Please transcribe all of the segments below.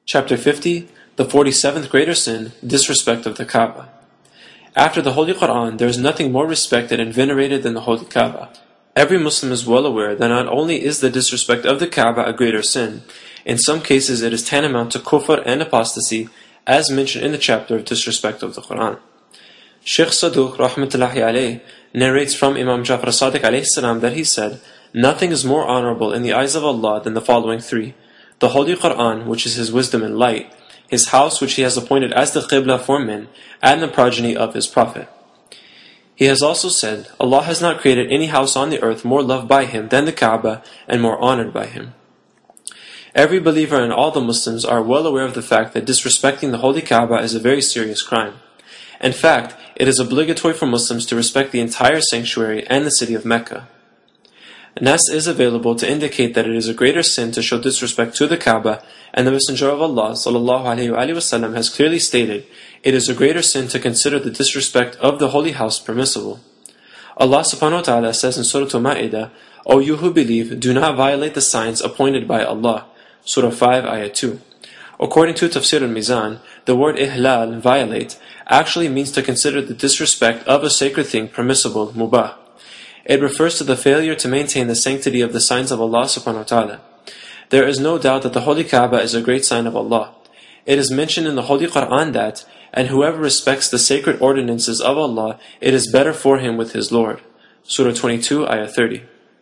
Chapter 50, the 47th greater sin, disrespect of the Kaaba. After the Holy Quran, there is nothing more respected and venerated than the Holy Kaaba. Every Muslim is well aware that not only is the disrespect of the Kaaba a greater sin, in some cases it is tantamount to kufr and apostasy, as mentioned in the chapter of disrespect of the Quran. Shaykh Saduq rahmatullahi alayh narrates from Imam Jafar Sadiq alayhi salam that he said, "Nothing is more honorable in the eyes of Allah than the following three: the Holy Quran, which is His wisdom and light, His house which He has appointed as the Qibla for men, and the progeny of His Prophet." He has also said, Allah has not created any house on the earth more loved by Him than the Kaaba and more honored by Him. Every believer and all the Muslims are well aware of the fact that disrespecting the Holy Kaaba is a very serious crime. In fact, it is obligatory for Muslims to respect the entire sanctuary and the city of Mecca. Nas is available to indicate that it is a greater sin to show disrespect to the Kaaba, and the Messenger of Allah ﷺ has clearly stated, it is a greater sin to consider the disrespect of the Holy House permissible. Allah subhanahu wa ta'ala says in Surah Al-Ma'idah, "O you who believe, do not violate the signs appointed by Allah." Surah 5, Ayah 2. According to Tafsir al-Mizan, the word ihlal, violate, actually means to consider the disrespect of a sacred thing permissible, mubah. It refers to the failure to maintain the sanctity of the signs of Allah subhanahu wa ta'ala. There is no doubt that the Holy Kaaba is a great sign of Allah. It is mentioned in the Holy Quran that, and whoever respects the sacred ordinances of Allah, it is better for him with his Lord. Surah 22, Ayah 30.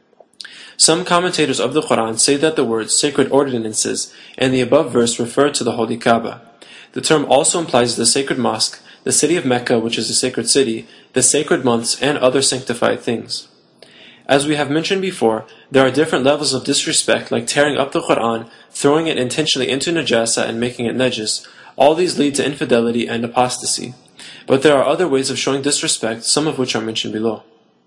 Some commentators of the Quran say that the words sacred ordinances in the above verse refer to the Holy Kaaba. The term also implies the sacred mosque, the city of Mecca, which is a sacred city, the sacred months, and other sanctified things. As we have mentioned before, there are different levels of disrespect, like tearing up the Quran, throwing it intentionally into najasa and making it najis. All these lead to infidelity and apostasy. But there are other ways of showing disrespect, some of which are mentioned below.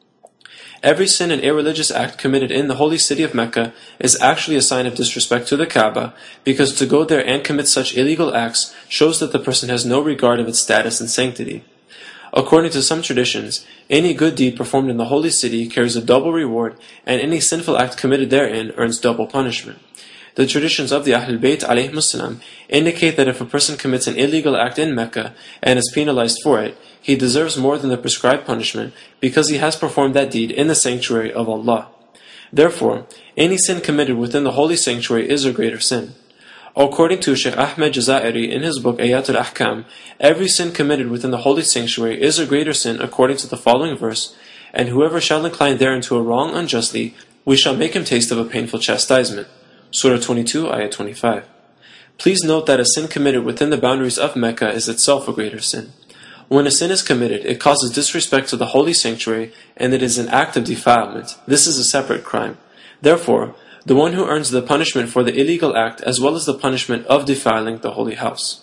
Every sin and irreligious act committed in the holy city of Mecca is actually a sign of disrespect to the Kaaba, because to go there and commit such illegal acts shows that the person has no regard of its status and sanctity. According to some traditions, any good deed performed in the holy city carries a double reward, and any sinful act committed therein earns double punishment. The traditions of the Ahlul Bayt ﷺ indicate that if a person commits an illegal act in Mecca and is penalized for it, he deserves more than the prescribed punishment because he has performed that deed in the sanctuary of Allah. Therefore, any sin committed within the holy sanctuary is a greater sin. According to Shaykh Ahmed Jazairi in his book Ayat al-Ahkam, every sin committed within the holy sanctuary is a greater sin according to the following verse, "And whoever shall incline therein to a wrong unjustly, we shall make him taste of a painful chastisement." Surah 22, Ayah 25. Please note that a sin committed within the boundaries of Mecca is itself a greater sin. When a sin is committed, it causes disrespect to the holy sanctuary, and it is an act of defilement. This is a separate crime. Therefore, the one who earns the punishment for the illegal act as well as the punishment of defiling the holy house.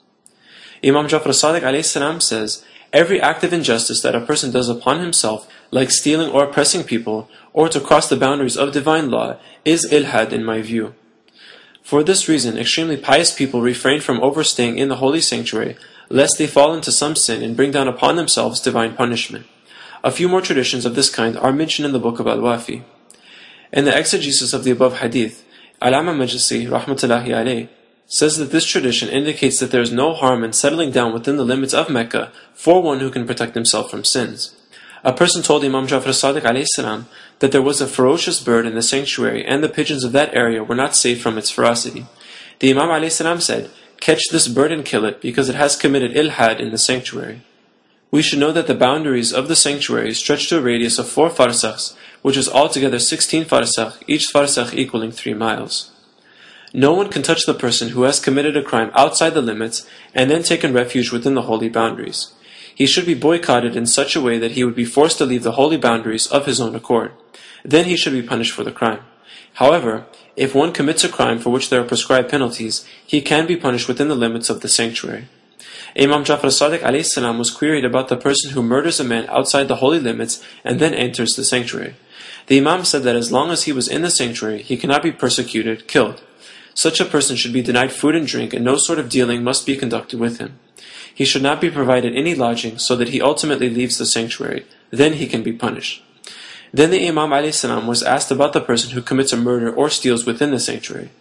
Imam Jafar Sadiq alayhi salam says, every act of injustice that a person does upon himself, like stealing or oppressing people, or to cross the boundaries of divine law, is ilhad in my view. For this reason, extremely pious people refrain from overstaying in the holy sanctuary, lest they fall into some sin and bring down upon themselves divine punishment. A few more traditions of this kind are mentioned in the book of Al-Wafi. In the exegesis of the above hadith, Al-Amma Majlisi rahmatullahi alayh says that this tradition indicates that there is no harm in settling down within the limits of Mecca for one who can protect himself from sins. A person told Imam Jafar Sadiq alayhi salam that there was a ferocious bird in the sanctuary and the pigeons of that area were not safe from its ferocity. The Imam alayhi salam said, "Catch this bird and kill it because it has committed ilhad in the sanctuary." We should know that the boundaries of the sanctuary stretch to a radius of 4 farsakhs, which is altogether 16 farsakh, each farsakh equaling 3 miles. No one can touch the person who has committed a crime outside the limits and then taken refuge within the holy boundaries. He should be boycotted in such a way that he would be forced to leave the holy boundaries of his own accord. Then he should be punished for the crime. However, if one commits a crime for which there are prescribed penalties, he can be punished within the limits of the sanctuary. Imam Jafar Sadiq alayhi salam was queried about the person who murders a man outside the holy limits and then enters the sanctuary. The Imam said that as long as he was in the sanctuary, he cannot be persecuted, killed. Such a person should be denied food and drink, and no sort of dealing must be conducted with him. He should not be provided any lodging so that he ultimately leaves the sanctuary. Then he can be punished. Then the Imam ﷺ was asked about the person who commits a murder or steals within the sanctuary.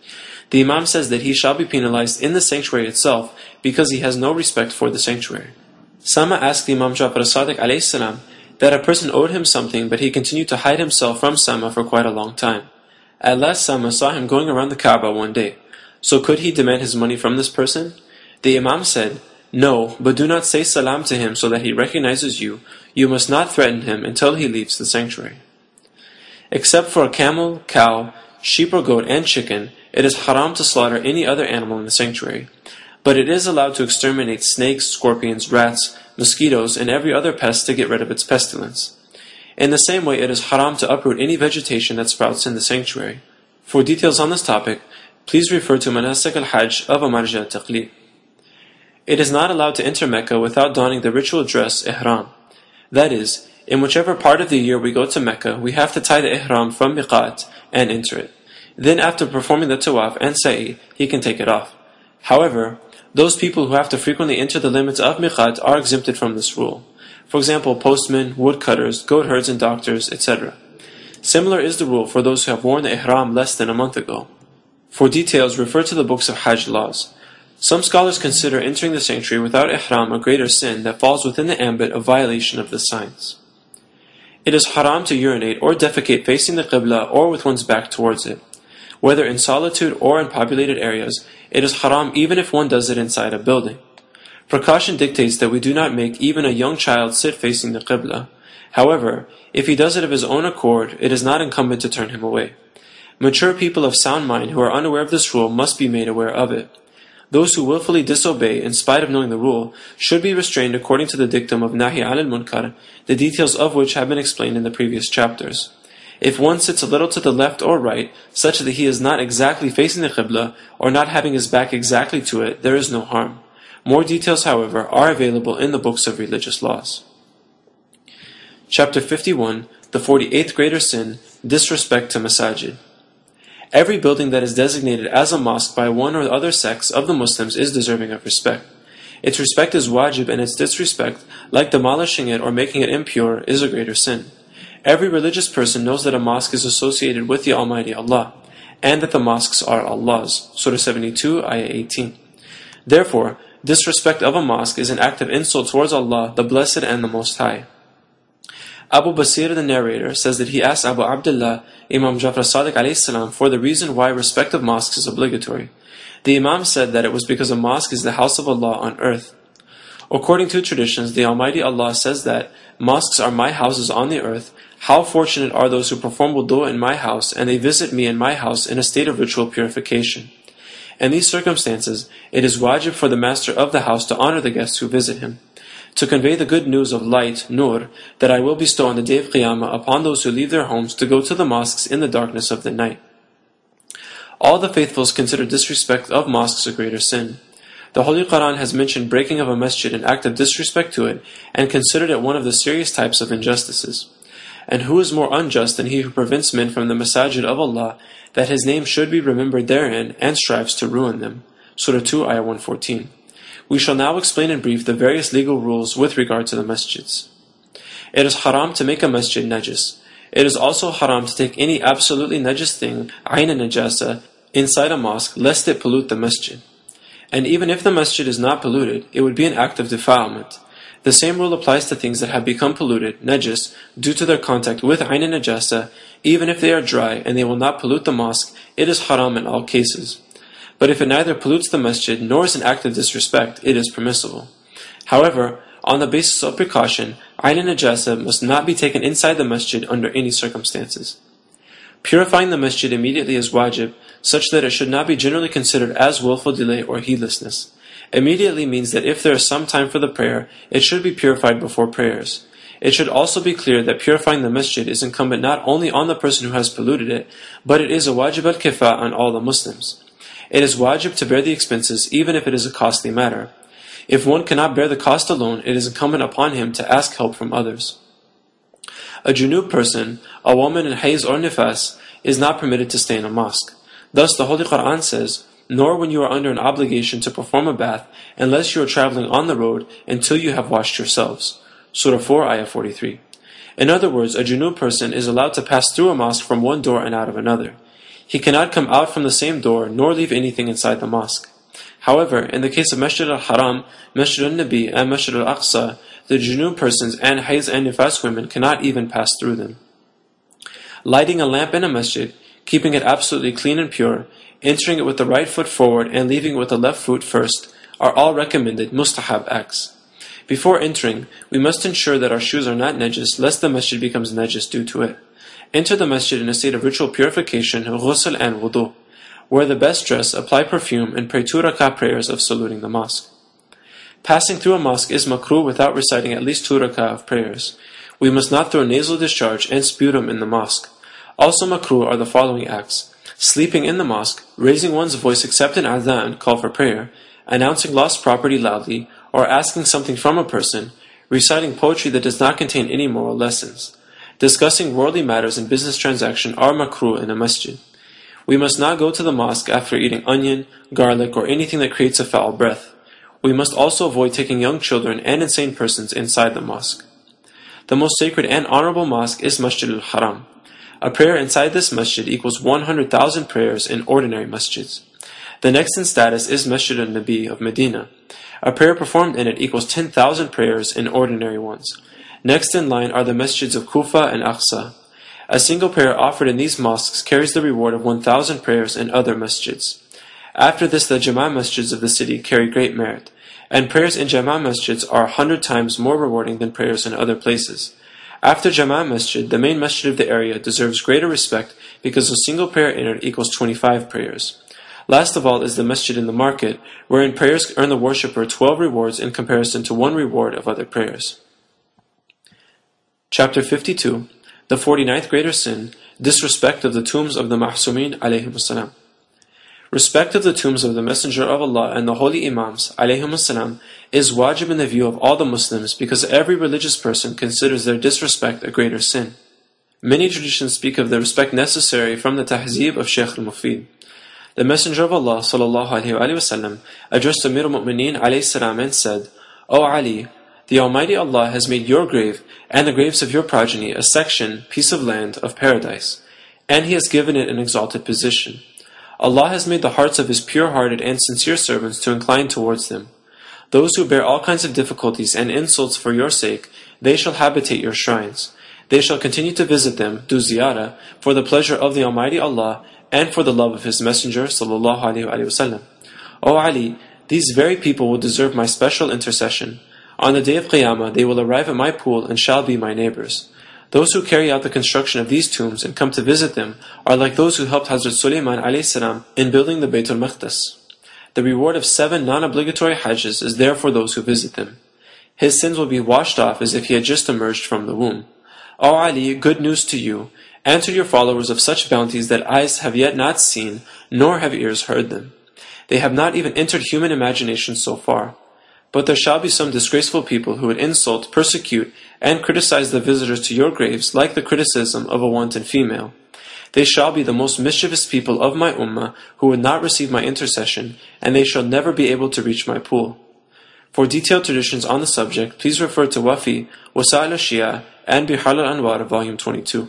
The Imam says that he shall be penalized in the sanctuary itself because he has no respect for the sanctuary. Sama asked Imam Ja'far as-Sadiq alayhi salam that a person owed him something, but he continued to hide himself from Sama for quite a long time. At last Sama saw him going around the Kaaba one day. So could he demand his money from this person? The Imam said, "No, but do not say salam to him so that he recognizes you. You must not threaten him until he leaves the sanctuary." Except for a camel, cow, sheep or goat, and chicken, it is haram to slaughter any other animal in the sanctuary. But it is allowed to exterminate snakes, scorpions, rats, mosquitoes, and every other pest to get rid of its pestilence. In the same way, it is haram to uproot any vegetation that sprouts in the sanctuary. For details on this topic, please refer to Manasik al-Hajj of Marja al-Taqlid. It is not allowed to enter Mecca without donning the ritual dress, ihram. That is, in whichever part of the year we go to Mecca, we have to tie the ihram from miqat and enter it. Then after performing the tawaf and sa'i, he can take it off. However, those people who have to frequently enter the limits of miqat are exempted from this rule. For example, postmen, woodcutters, goat herds and doctors, etc. Similar is the rule for those who have worn the ihram less than a month ago. For details, refer to the books of Hajj laws. Some scholars consider entering the sanctuary without ihram a greater sin that falls within the ambit of violation of the signs. It is haram to urinate or defecate facing the Qibla or with one's back towards it. Whether in solitude or in populated areas, it is haram even if one does it inside a building. Precaution dictates that we do not make even a young child sit facing the Qibla. However, if he does it of his own accord, it is not incumbent to turn him away. Mature people of sound mind who are unaware of this rule must be made aware of it. Those who willfully disobey in spite of knowing the rule should be restrained according to the dictum of Nahi al-Munkar, the details of which have been explained in the previous chapters. If one sits a little to the left or right, such that he is not exactly facing the Qibla or not having his back exactly to it, there is no harm. More details, however, are available in the books of religious laws. Chapter 51, the 48th greater sin, disrespect to masajid. Every building that is designated as a mosque by one or other sects of the Muslims is deserving of respect. Its respect is wajib, and its disrespect, like demolishing it or making it impure, is a greater sin. Every religious person knows that a mosque is associated with the Almighty Allah, and that the mosques are Allah's. Surah 72, Ayah 18. Therefore, disrespect of a mosque is an act of insult towards Allah, the Blessed and the Most High. Abu Basir, the narrator, says that he asked Abu Abdullah, Imam Ja'far as-Sadiq alayhi salam, for the reason why respect of mosques is obligatory. The Imam said that it was because a mosque is the house of Allah on earth. According to traditions, the Almighty Allah says that mosques are my houses on the earth. How fortunate are those who perform wudu in my house, and they visit me in my house in a state of ritual purification. In these circumstances, it is wajib for the master of the house to honor the guests who visit him, to convey the good news of light, nur, that I will bestow on the day of Qiyamah upon those who leave their homes to go to the mosques in the darkness of the night. All the faithfuls consider disrespect of mosques a greater sin. The Holy Quran has mentioned breaking of a masjid an act of disrespect to it, and considered it one of the serious types of injustices. And who is more unjust than he who prevents men from the masajid of Allah, that his name should be remembered therein, and strives to ruin them? Surah 2, Ayah 114. We shall now explain in brief the various legal rules with regard to the masjids. It is haram to make a masjid najis. It is also haram to take any absolutely najis thing, ayn najasa, inside a mosque, lest it pollute the masjid. And even if the masjid is not polluted, it would be an act of defilement. The same rule applies to things that have become polluted, najis, due to their contact with ayn najasa. Even if they are dry and they will not pollute the mosque, it is haram in all cases. But if it neither pollutes the masjid nor is an act of disrespect, it is permissible. However, on the basis of precaution, ayn najasa must not be taken inside the masjid under any circumstances. Purifying the masjid immediately is wajib, such that it should not be generally considered as willful delay or heedlessness. Immediately means that if there is some time for the prayer, it should be purified before prayers. It should also be clear that purifying the masjid is incumbent not only on the person who has polluted it, but it is a wajib al-kifa on all the Muslims. It is wajib to bear the expenses even if it is a costly matter. If one cannot bear the cost alone, it is incumbent upon him to ask help from others. A junub person, a woman in hayz or nifas, is not permitted to stay in a mosque. Thus the Holy Quran says, "Nor when you are under an obligation to perform a bath, unless you are traveling on the road, until you have washed yourselves." Surah 4, Ayah 43. In other words, a junub person is allowed to pass through a mosque from one door and out of another. he cannot come out from the same door nor leave anything inside the mosque. However, in the case of Masjid al-Haram, Masjid al-Nabi, and Masjid al-Aqsa, the junub persons and Hayz and Nifas women cannot even pass through them. Lighting a lamp in a masjid, keeping it absolutely clean and pure, entering it with the right foot forward and leaving it with the left foot first, are all recommended mustahab acts. Before entering, we must ensure that our shoes are not najis, lest the masjid becomes najis due to it. Enter the masjid in a state of ritual purification, ghusl and wudu. Wear the best dress, apply perfume, and pray 2 rak'ah prayers of saluting the mosque. Passing through a mosque is makruh without reciting at least 2 rak'ah of prayers. We must not throw nasal discharge and sputum in the mosque. Also makruh are the following acts: sleeping in the mosque, raising one's voice except in adhan, call for prayer, announcing lost property loudly, or asking something from a person, reciting poetry that does not contain any moral lessons. Discussing worldly matters and business transaction are makruh in a masjid. We must not go to the mosque after eating onion, garlic, or anything that creates a foul breath. We must also avoid taking young children and insane persons inside the mosque. The most sacred and honorable mosque is Masjid al-Haram. A prayer inside this masjid equals 100,000 prayers in ordinary masjids. The next in status is Masjid al-Nabi of Medina. A prayer performed in it equals 10,000 prayers in ordinary ones. Next in line are the masjids of Kufa and Aqsa. A single prayer offered in these mosques carries the reward of 1,000 prayers in other masjids. After this, the Jama' masjids of the city carry great merit, and prayers in Jama' masjids are 100 times more rewarding than prayers in other places. After Jama' masjid, the main masjid of the area deserves greater respect because a single prayer in it equals 25 prayers. Last of all is the masjid in the market, wherein prayers earn the worshipper 12 rewards in comparison to 1 reward of other prayers. Chapter 52. The 49th greater sin, disrespect of the tombs of the Ma'sumin alayhim salam. Respect of the tombs of the Messenger of Allah and the holy Imams alayhim salam is wajib in the view of all the Muslims because every religious person considers their disrespect a greater sin. Many traditions speak of the respect necessary from the tahzeeb of Shaykh al-Mufid. The Messenger of Allah sallallahu alayhi wa sallam addressed Amir al-Mu'mineen alayhi salam and said, O Ali, the Almighty Allah has made your grave and the graves of your progeny a section, piece of land, of paradise, and He has given it an exalted position. Allah has made the hearts of His pure-hearted and sincere servants to incline towards them. Those who bear all kinds of difficulties and insults for your sake, they shall habitate your shrines. They shall continue to visit them, do ziyarah, for the pleasure of the Almighty Allah and for the love of His Messenger sallallahu alaihi wasallam. O Ali, these very people will deserve my special intercession. On the day of Qiyamah, they will arrive at my pool and shall be my neighbors. Those who carry out the construction of these tombs and come to visit them are like those who helped Hazrat Sulaiman alayhi salam in building the Baytul Maqdis. The reward of 7 non-obligatory hajjs is there for those who visit them. His sins will be washed off as if he had just emerged from the womb. O Ali, good news to you. Answer your followers of such bounties that eyes have yet not seen, nor have ears heard them. They have not even entered human imagination so far. But there shall be some disgraceful people who would insult, persecute, and criticize the visitors to your graves like the criticism of a wanton female. They shall be the most mischievous people of my ummah who would not receive my intercession, and they shall never be able to reach my pool. For detailed traditions on the subject, please refer to Wafi, Wasa'il al-Shia, and Bihar al-Anwar, Volume 22.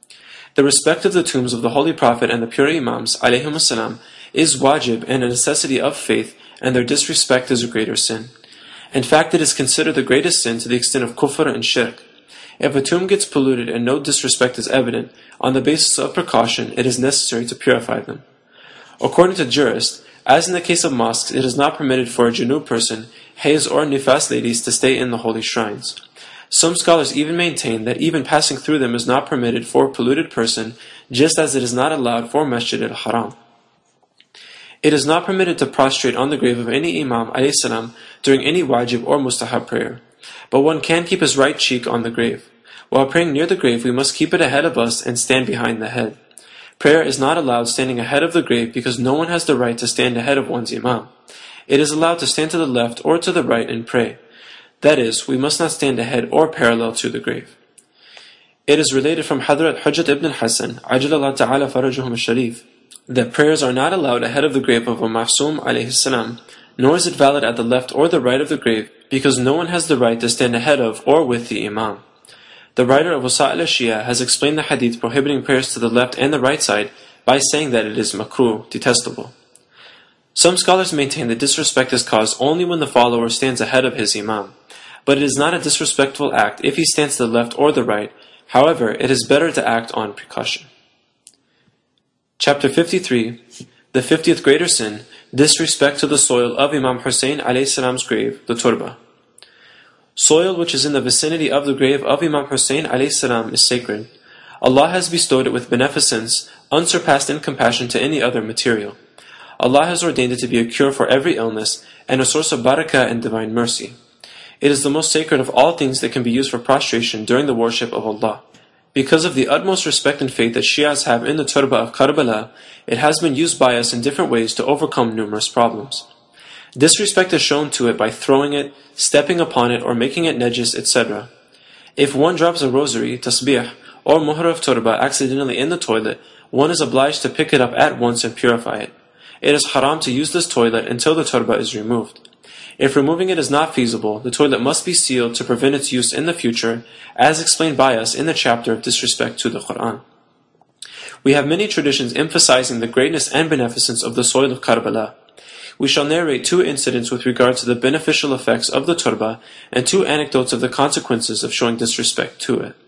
The respect of the tombs of the Holy Prophet and the pure Imams alayhim salam is wajib and a necessity of faith, and their disrespect is a greater sin. In fact, it is considered the greatest sin to the extent of kufr and shirk. If a tomb gets polluted and no disrespect is evident, on the basis of precaution, it is necessary to purify them. According to jurists, as in the case of mosques, it is not permitted for a junub person, hayz or nifas ladies to stay in the holy shrines. Some scholars even maintain that even passing through them is not permitted for a polluted person, just as it is not allowed for Masjid al-Haram. It is not permitted to prostrate on the grave of any Imam ﷺ during any wajib or mustahab prayer, but one can keep his right cheek on the grave. While praying near the grave, we must keep it ahead of us and stand behind the head. Prayer is not allowed standing ahead of the grave because no one has the right to stand ahead of one's Imam. It is allowed to stand to the left or to the right and pray. That is, we must not stand ahead or parallel to the grave. It is related from Hadrat Hujjat ibn al-Hasan, Ajalallah ta'ala farajuhum al-Sharif, that prayers are not allowed ahead of the grave of a Ma'sum alayhi salam, nor is it valid at the left or the right of the grave, because no one has the right to stand ahead of or with the Imam. The writer of Wasa'il al-Shia has explained the hadith prohibiting prayers to the left and the right side by saying that it is makruh, detestable. Some scholars maintain that disrespect is caused only when the follower stands ahead of his imam, but it is not a disrespectful act if he stands to the left or the right. However, it is better to act on precaution. Chapter 53, the 50th greater sin, disrespect to the soil of Imam Hussein alayhi salam's grave, the turba. Soil which is in the vicinity of the grave of Imam Hussein alayhi salam is sacred. Allah has bestowed it with beneficence, unsurpassed in compassion to any other material. Allah has ordained it to be a cure for every illness and a source of barakah and divine mercy. It is the most sacred of all things that can be used for prostration during the worship of Allah. Because of the utmost respect and faith that Shias have in the turba of Karbala, it has been used by us in different ways to overcome numerous problems. Disrespect is shown to it by throwing it, stepping upon it, or making it najis, etc. If one drops a rosary, tasbih, or muhr of turba accidentally in the toilet, one is obliged to pick it up at once and purify it. It is haram to use this toilet until the turba is removed. If removing it is not feasible, the toilet must be sealed to prevent its use in the future, as explained by us in the chapter of disrespect to the Quran. We have many traditions emphasizing the greatness and beneficence of the soil of Karbala. We shall narrate 2 incidents with regard to the beneficial effects of the turba and 2 anecdotes of the consequences of showing disrespect to it.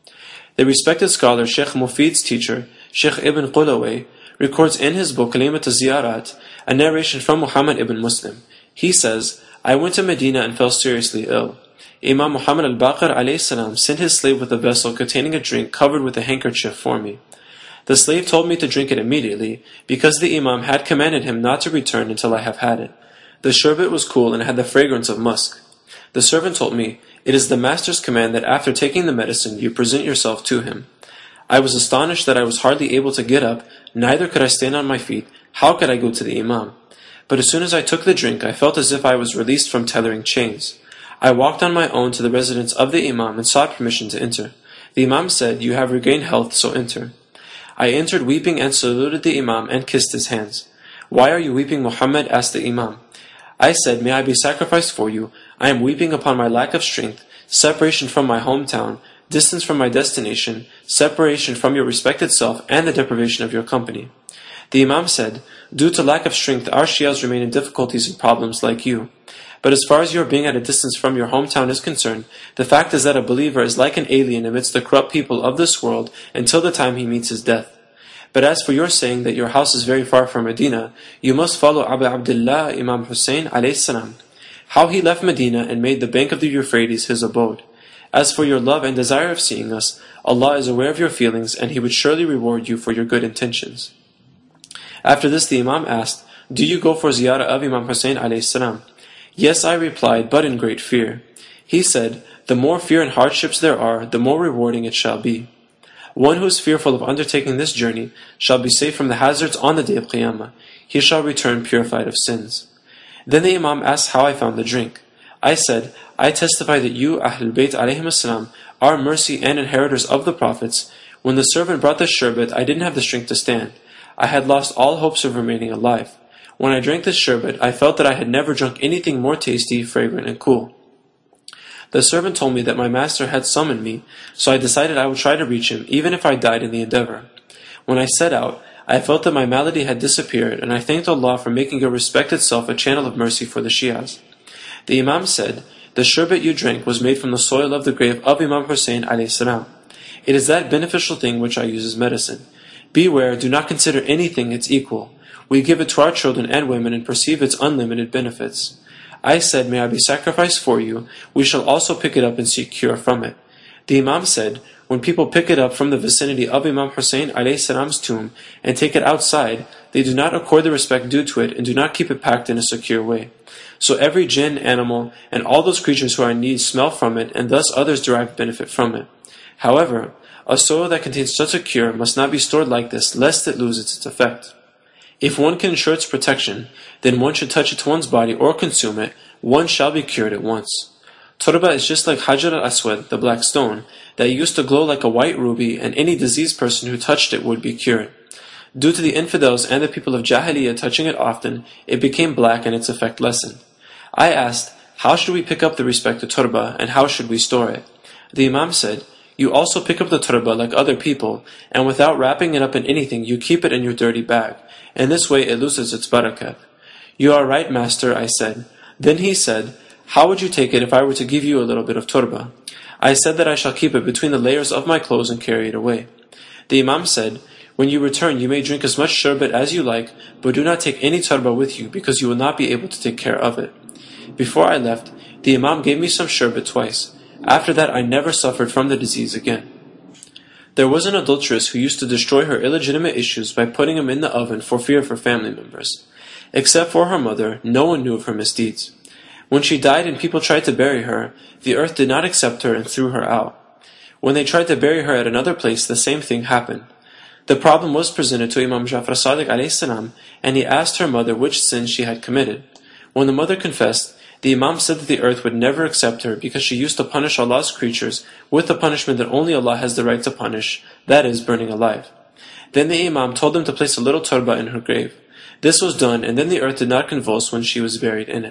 The respected scholar Sheikh Mufid's teacher, Sheikh Ibn Qulaway, records in his book Kalimat al-Ziyarat a narration from Muhammad ibn Muslim. He says, I went to Medina and fell seriously ill. Imam Muhammad al-Baqir alayhi salam sent his slave with a vessel containing a drink covered with a handkerchief for me. The slave told me to drink it immediately, because the Imam had commanded him not to return until I have had it. The sherbet was cool and had the fragrance of musk. The servant told me, it is the master's command that after taking the medicine you present yourself to him. I was astonished that I was hardly able to get up, neither could I stand on my feet. How could I go to the Imam? But as soon as I took the drink, I felt as if I was released from tethering chains. I walked on my own to the residence of the Imam and sought permission to enter. The Imam said, you have regained health, so enter. I entered weeping and saluted the Imam and kissed his hands. Why are you weeping, Muhammad? Asked the Imam. I said, may I be sacrificed for you? I am weeping upon my lack of strength, separation from my hometown, distance from my destination, separation from your respected self, and the deprivation of your company. The Imam said, due to lack of strength, our Shias remain in difficulties and problems like you. But as far as your being at a distance from your hometown is concerned, the fact is that a believer is like an alien amidst the corrupt people of this world until the time he meets his death. But as for your saying that your house is very far from Medina, you must follow Abu Abdullah Imam Hussein alayhi salam, how he left Medina and made the bank of the Euphrates his abode. As for your love and desire of seeing us, Allah is aware of your feelings and He would surely reward you for your good intentions. After this the Imam asked, do you go for ziyarah of Imam Hussein alayhi salam? Yes, I replied, but in great fear. He said, the more fear and hardships there are, the more rewarding it shall be. One who is fearful of undertaking this journey shall be safe from the hazards on the day of Qiyamah. He shall return purified of sins. Then the Imam asked how I found the drink. I said, I testify that you, Ahlul Bayt alayhim as-salam, are mercy and inheritors of the prophets. When the servant brought the sherbet, I didn't have the strength to stand. I had lost all hopes of remaining alive. When I drank this sherbet, I felt that I had never drunk anything more tasty, fragrant, and cool. The servant told me that my master had summoned me, so I decided I would try to reach him, even if I died in the endeavor. When I set out, I felt that my malady had disappeared, and I thanked Allah for making your respected self a channel of mercy for the Shias. The Imam said, the sherbet you drank was made from the soil of the grave of Imam Hussein alayhi salam. It is that beneficial thing which I use as medicine. Beware, do not consider anything its equal. We give it to our children and women and perceive its unlimited benefits. I said, may I be sacrificed for you, we shall also pick it up and seek cure from it. The Imam said, when people pick it up from the vicinity of Imam Hussein alayhi salam's tomb and take it outside, they do not accord the respect due to it and do not keep it packed in a secure way. So every jinn, animal, and all those creatures who are in need smell from it, and thus others derive benefit from it. However, a soil that contains such a cure must not be stored like this, lest it lose its effect. If one can ensure its protection, then one should touch it to one's body or consume it, one shall be cured at once. Turba is just like Hajar al-Aswad, the black stone, that used to glow like a white ruby, and any diseased person who touched it would be cured. Due to the infidels and the people of Jahiliyyah touching it often, it became black and its effect lessened. I asked, how should we pick up the respected turba, and how should we store it? The Imam said, You also pick up the turba like other people, and without wrapping it up in anything, you keep it in your dirty bag. In this way, it loses its barakat. You are right, master, I said. Then he said, how would you take it if I were to give you a little bit of turba? I said that I shall keep it between the layers of my clothes and carry it away. The Imam said, when you return, you may drink as much sherbet as you like, but do not take any turba with you, because you will not be able to take care of it. Before I left, the Imam gave me some sherbet twice. After that, I never suffered from the disease again. There was an adulteress who used to destroy her illegitimate issues by putting them in the oven for fear of her family members. Except for her mother, no one knew of her misdeeds. When she died and people tried to bury her, the earth did not accept her and threw her out. When they tried to bury her at another place, the same thing happened. The problem was presented to Imam Ja'far Sadiq alayhi salam, and he asked her mother which sin she had committed. When the mother confessed, the Imam said that the earth would never accept her because she used to punish Allah's creatures with the punishment that only Allah has the right to punish, that is, burning alive. Then the Imam told them to place a little turba in her grave. This was done, and then the earth did not convulse when she was buried in it.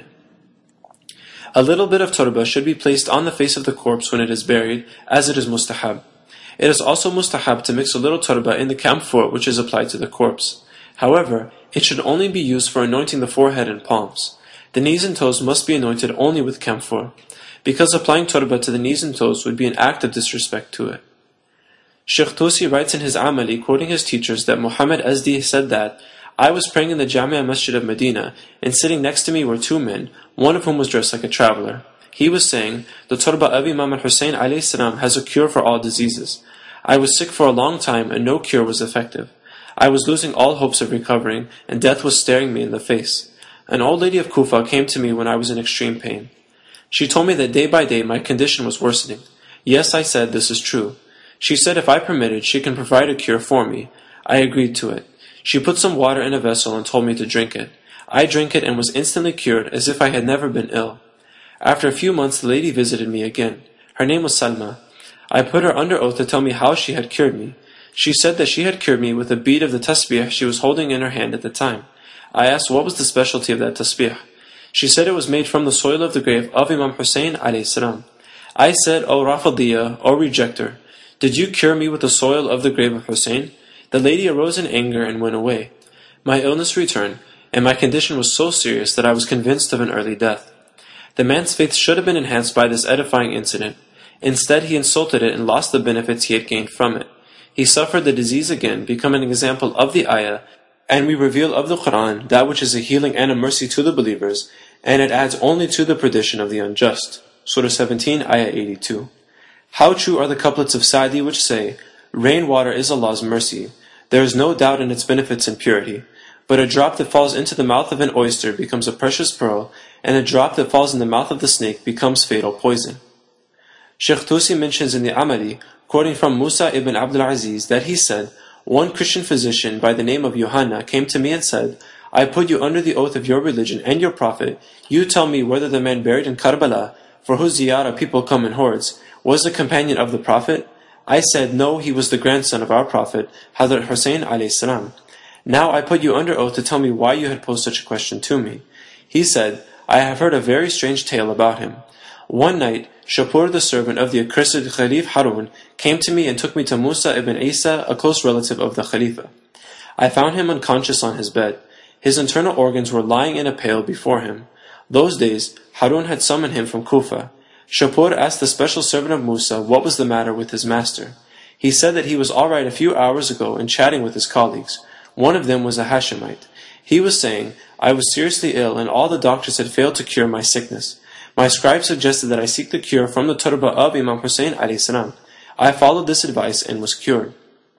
A little bit of turba should be placed on the face of the corpse when it is buried, as it is mustahab. It is also mustahab to mix a little turba in the camphor which is applied to the corpse. However, it should only be used for anointing the forehead and palms. The knees and toes must be anointed only with camphor, because applying turba to the knees and toes would be an act of disrespect to it. Sheikh Tusi writes in his Amali, quoting his teachers, that Muhammad Azdi said that, I was praying in the Jamia Masjid of Medina, and sitting next to me were two men, one of whom was dressed like a traveler. He was saying, the turba of Imam al-Hussein alayhi salam has a cure for all diseases. I was sick for a long time and no cure was effective. I was losing all hopes of recovering, and death was staring me in the face. An old lady of Kufa came to me when I was in extreme pain. She told me that day by day my condition was worsening. Yes, I said, this is true. She said if I permitted, she can provide a cure for me. I agreed to it. She put some water in a vessel and told me to drink it. I drank it and was instantly cured as if I had never been ill. After a few months, the lady visited me again. Her name was Salma. I put her under oath to tell me how she had cured me. She said that she had cured me with a bead of the tasbih she was holding in her hand at the time. I asked what was the specialty of that tasbih. She said it was made from the soil of the grave of Imam Hussein alayhi salam. I said, O Rafadiyya, O rejecter, did you cure me with the soil of the grave of Hussein? The lady arose in anger and went away. My illness returned, and my condition was so serious that I was convinced of an early death. The man's faith should have been enhanced by this edifying incident. Instead, he insulted it and lost the benefits he had gained from it. He suffered the disease again, becoming an example of the ayah, and we reveal of the Quran that which is a healing and a mercy to the believers, and it adds only to the perdition of the unjust. Surah 17, Ayah 82. How true are the couplets of Sa'di which say, rainwater is Allah's mercy. There is no doubt in its benefits and purity. But a drop that falls into the mouth of an oyster becomes a precious pearl, and a drop that falls in the mouth of the snake becomes fatal poison. Sheikh Tusi mentions in the Amali, quoting from Musa ibn Abdul Aziz, that he said, one Christian physician by the name of Yohanna came to me and said, I put you under the oath of your religion and your prophet. You tell me whether the man buried in Karbala, for whose ziyarah people come in hordes, was the companion of the prophet? I said, no, he was the grandson of our prophet, Hazrat Hussein alayhi salam. Now I put you under oath to tell me why you had posed such a question to me. He said, I have heard a very strange tale about him. One night, Shapur, the servant of the accursed Khalif Harun, came to me and took me to Musa ibn Isa, a close relative of the Khalifa. I found him unconscious on his bed. His internal organs were lying in a pail before him. Those days, Harun had summoned him from Kufa. Shapur asked the special servant of Musa what was the matter with his master. He said that he was all right a few hours ago and chatting with his colleagues. One of them was a Hashemite. He was saying, I was seriously ill and all the doctors had failed to cure my sickness. My scribe suggested that I seek the cure from the turba of Imam Hussein alayhi salam. I followed this advice and was cured.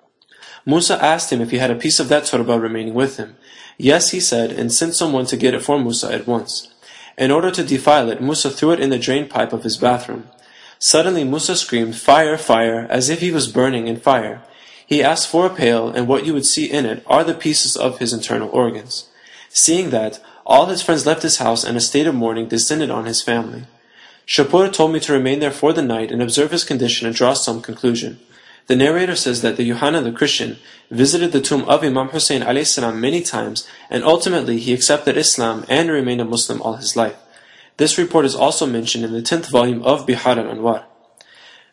Musa asked him if he had a piece of that turba remaining with him. Yes, he said, and sent someone to get it for Musa at once. In order to defile it, Musa threw it in the drain pipe of his bathroom. Suddenly Musa screamed, fire, fire, as if he was burning in fire. He asked for a pail, and what you would see in it are the pieces of his internal organs. Seeing that, all his friends left his house and a state of mourning descended on his family. Shapur told me to remain there for the night and observe his condition and draw some conclusion. The narrator says that the Yohanna the Christian visited the tomb of Imam Hussein alayhi salam many times, and ultimately he accepted Islam and remained a Muslim all his life. This report is also mentioned in the 10th volume of Bihar al-Anwar.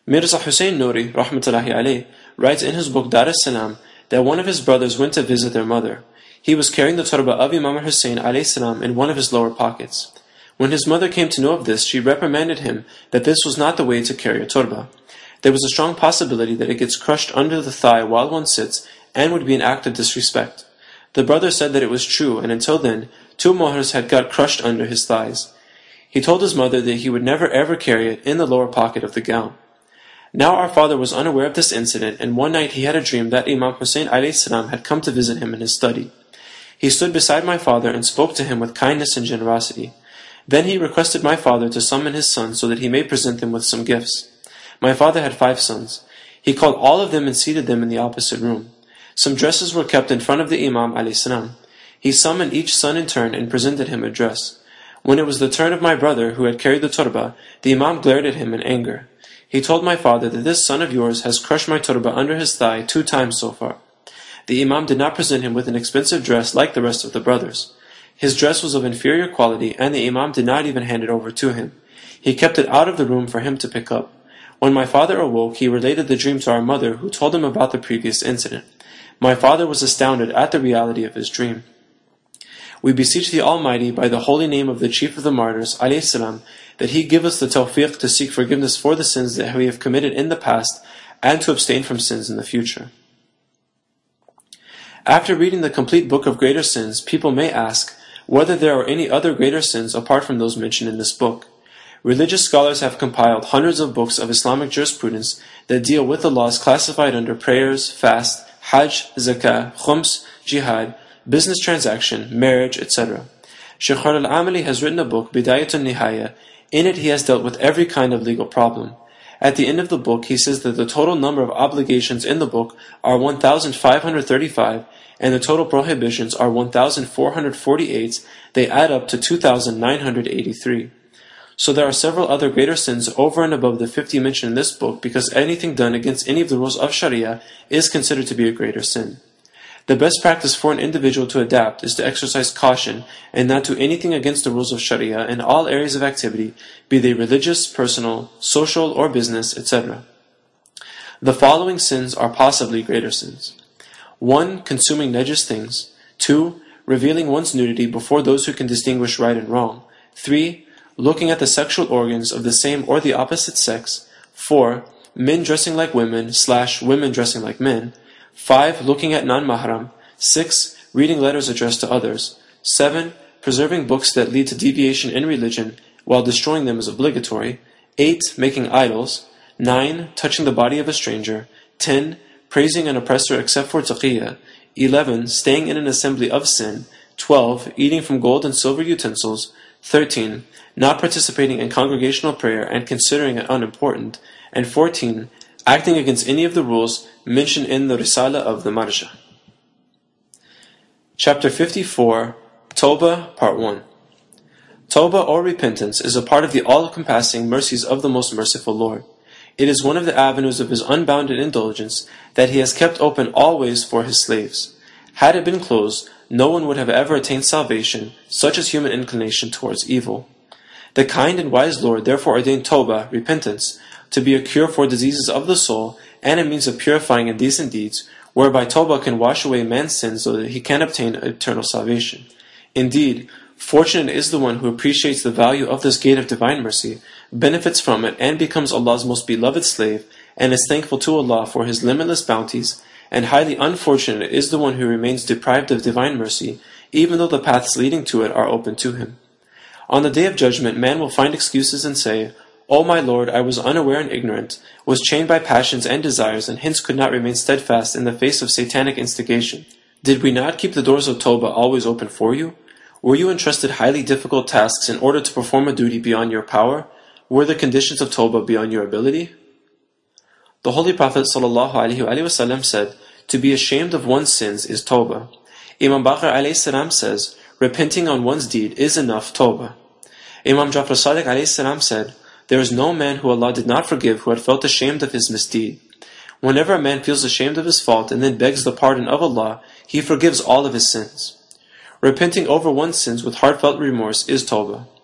Mirza Hussein Nouri, rahmatullahi alayh, writes in his book Dar es-Salam that one of his brothers went to visit their mother. He was carrying the turba of Imam Hussein alayhi salam in one of his lower pockets. When his mother came to know of this, she reprimanded him that this was not the way to carry a turba. There was a strong possibility that it gets crushed under the thigh while one sits and would be an act of disrespect. The brother said that it was true, and until then, 2 mohrs had got crushed under his thighs. He told his mother that he would never ever carry it in the lower pocket of the gown. Now our father was unaware of this incident, and one night he had a dream that Imam Hussein alayhi salam had come to visit him in his study. He stood beside my father and spoke to him with kindness and generosity. Then he requested my father to summon his sons so that he may present them with some gifts. My father had 5 sons. He called all of them and seated them in the opposite room. Some dresses were kept in front of the Imam alayhi salam. He summoned each son in turn and presented him a dress. When it was the turn of my brother, who had carried the turba, the Imam glared at him in anger. He told my father that this son of yours has crushed my turba under his thigh 2 times so far. The Imam did not present him with an expensive dress like the rest of the brothers. His dress was of inferior quality, and the Imam did not even hand it over to him. He kept it out of the room for him to pick up. When my father awoke, he related the dream to our mother, who told him about the previous incident. My father was astounded at the reality of his dream. We beseech the Almighty by the holy name of the Chief of the Martyrs, alayhi salam, that He give us the tawfiq to seek forgiveness for the sins that we have committed in the past, and to abstain from sins in the future. After reading the complete book of greater sins, people may ask whether there are any other greater sins apart from those mentioned in this book. Religious scholars have compiled hundreds of books of Islamic jurisprudence that deal with the laws classified under prayers, fast, hajj, zakah, khums, jihad, business transaction, marriage, etc. Shaykh al-Amali has written a book, Bidayatun Nihaya. In it he has dealt with every kind of legal problem. At the end of the book, he says that the total number of obligations in the book are 1,535, and the total prohibitions are 1,448. They add up to 2,983. So there are several other greater sins over and above the 50 mentioned in this book, because anything done against any of the rules of Sharia is considered to be a greater sin. The best practice for an individual to adapt is to exercise caution and not do anything against the rules of Sharia in all areas of activity, be they religious, personal, social, or business, etc. The following sins are possibly greater sins. 1. Consuming najis things. 2. Revealing one's nudity before those who can distinguish right and wrong. 3. Looking at the sexual organs of the same or the opposite sex. 4. Men dressing like women / women dressing like men. 5. Looking at non-mahram. 6. Reading letters addressed to others. 7. Preserving books that lead to deviation in religion, while destroying them is obligatory. 8. Making idols. 9. Touching the body of a stranger. 10. Praising an oppressor except for taqiyya. 11. Staying in an assembly of sin. 12. Eating from gold and silver utensils. 13. Not participating in congregational prayer and considering it unimportant. And 14. Acting against any of the rules mentioned in the Risala of the Marja. Chapter 54, Tawbah, Part 1. Tawbah or repentance is a part of the all-encompassing mercies of the Most Merciful Lord. It is one of the avenues of His unbounded indulgence that He has kept open always for His slaves. Had it been closed, no one would have ever attained salvation, such as human inclination towards evil. The kind and wise Lord therefore ordained Tawbah, repentance, to be a cure for diseases of the soul and a means of purifying indecent deeds, whereby Tawbah can wash away man's sins so that he can obtain eternal salvation. Indeed, fortunate is the one who appreciates the value of this gate of divine mercy, benefits from it, and becomes Allah's most beloved slave, and is thankful to Allah for His limitless bounties, and highly unfortunate is the one who remains deprived of divine mercy, even though the paths leading to it are open to him. On the Day of Judgment, man will find excuses and say, O my Lord, I was unaware and ignorant, was chained by passions and desires, and hence could not remain steadfast in the face of satanic instigation. Did we not keep the doors of Tawbah always open for you? Were you entrusted highly difficult tasks in order to perform a duty beyond your power? Were the conditions of Tawbah beyond your ability? The Holy Prophet ﷺ said, to be ashamed of one's sins is Tawbah. Imam Baqir ﷺ says, repenting on one's deed is enough Tawbah. Imam Jafar Sadiq ﷺ said, there is no man who Allah did not forgive who had felt ashamed of his misdeed. Whenever a man feels ashamed of his fault and then begs the pardon of Allah, He forgives all of his sins. Repenting over one's sins with heartfelt remorse is Tawbah.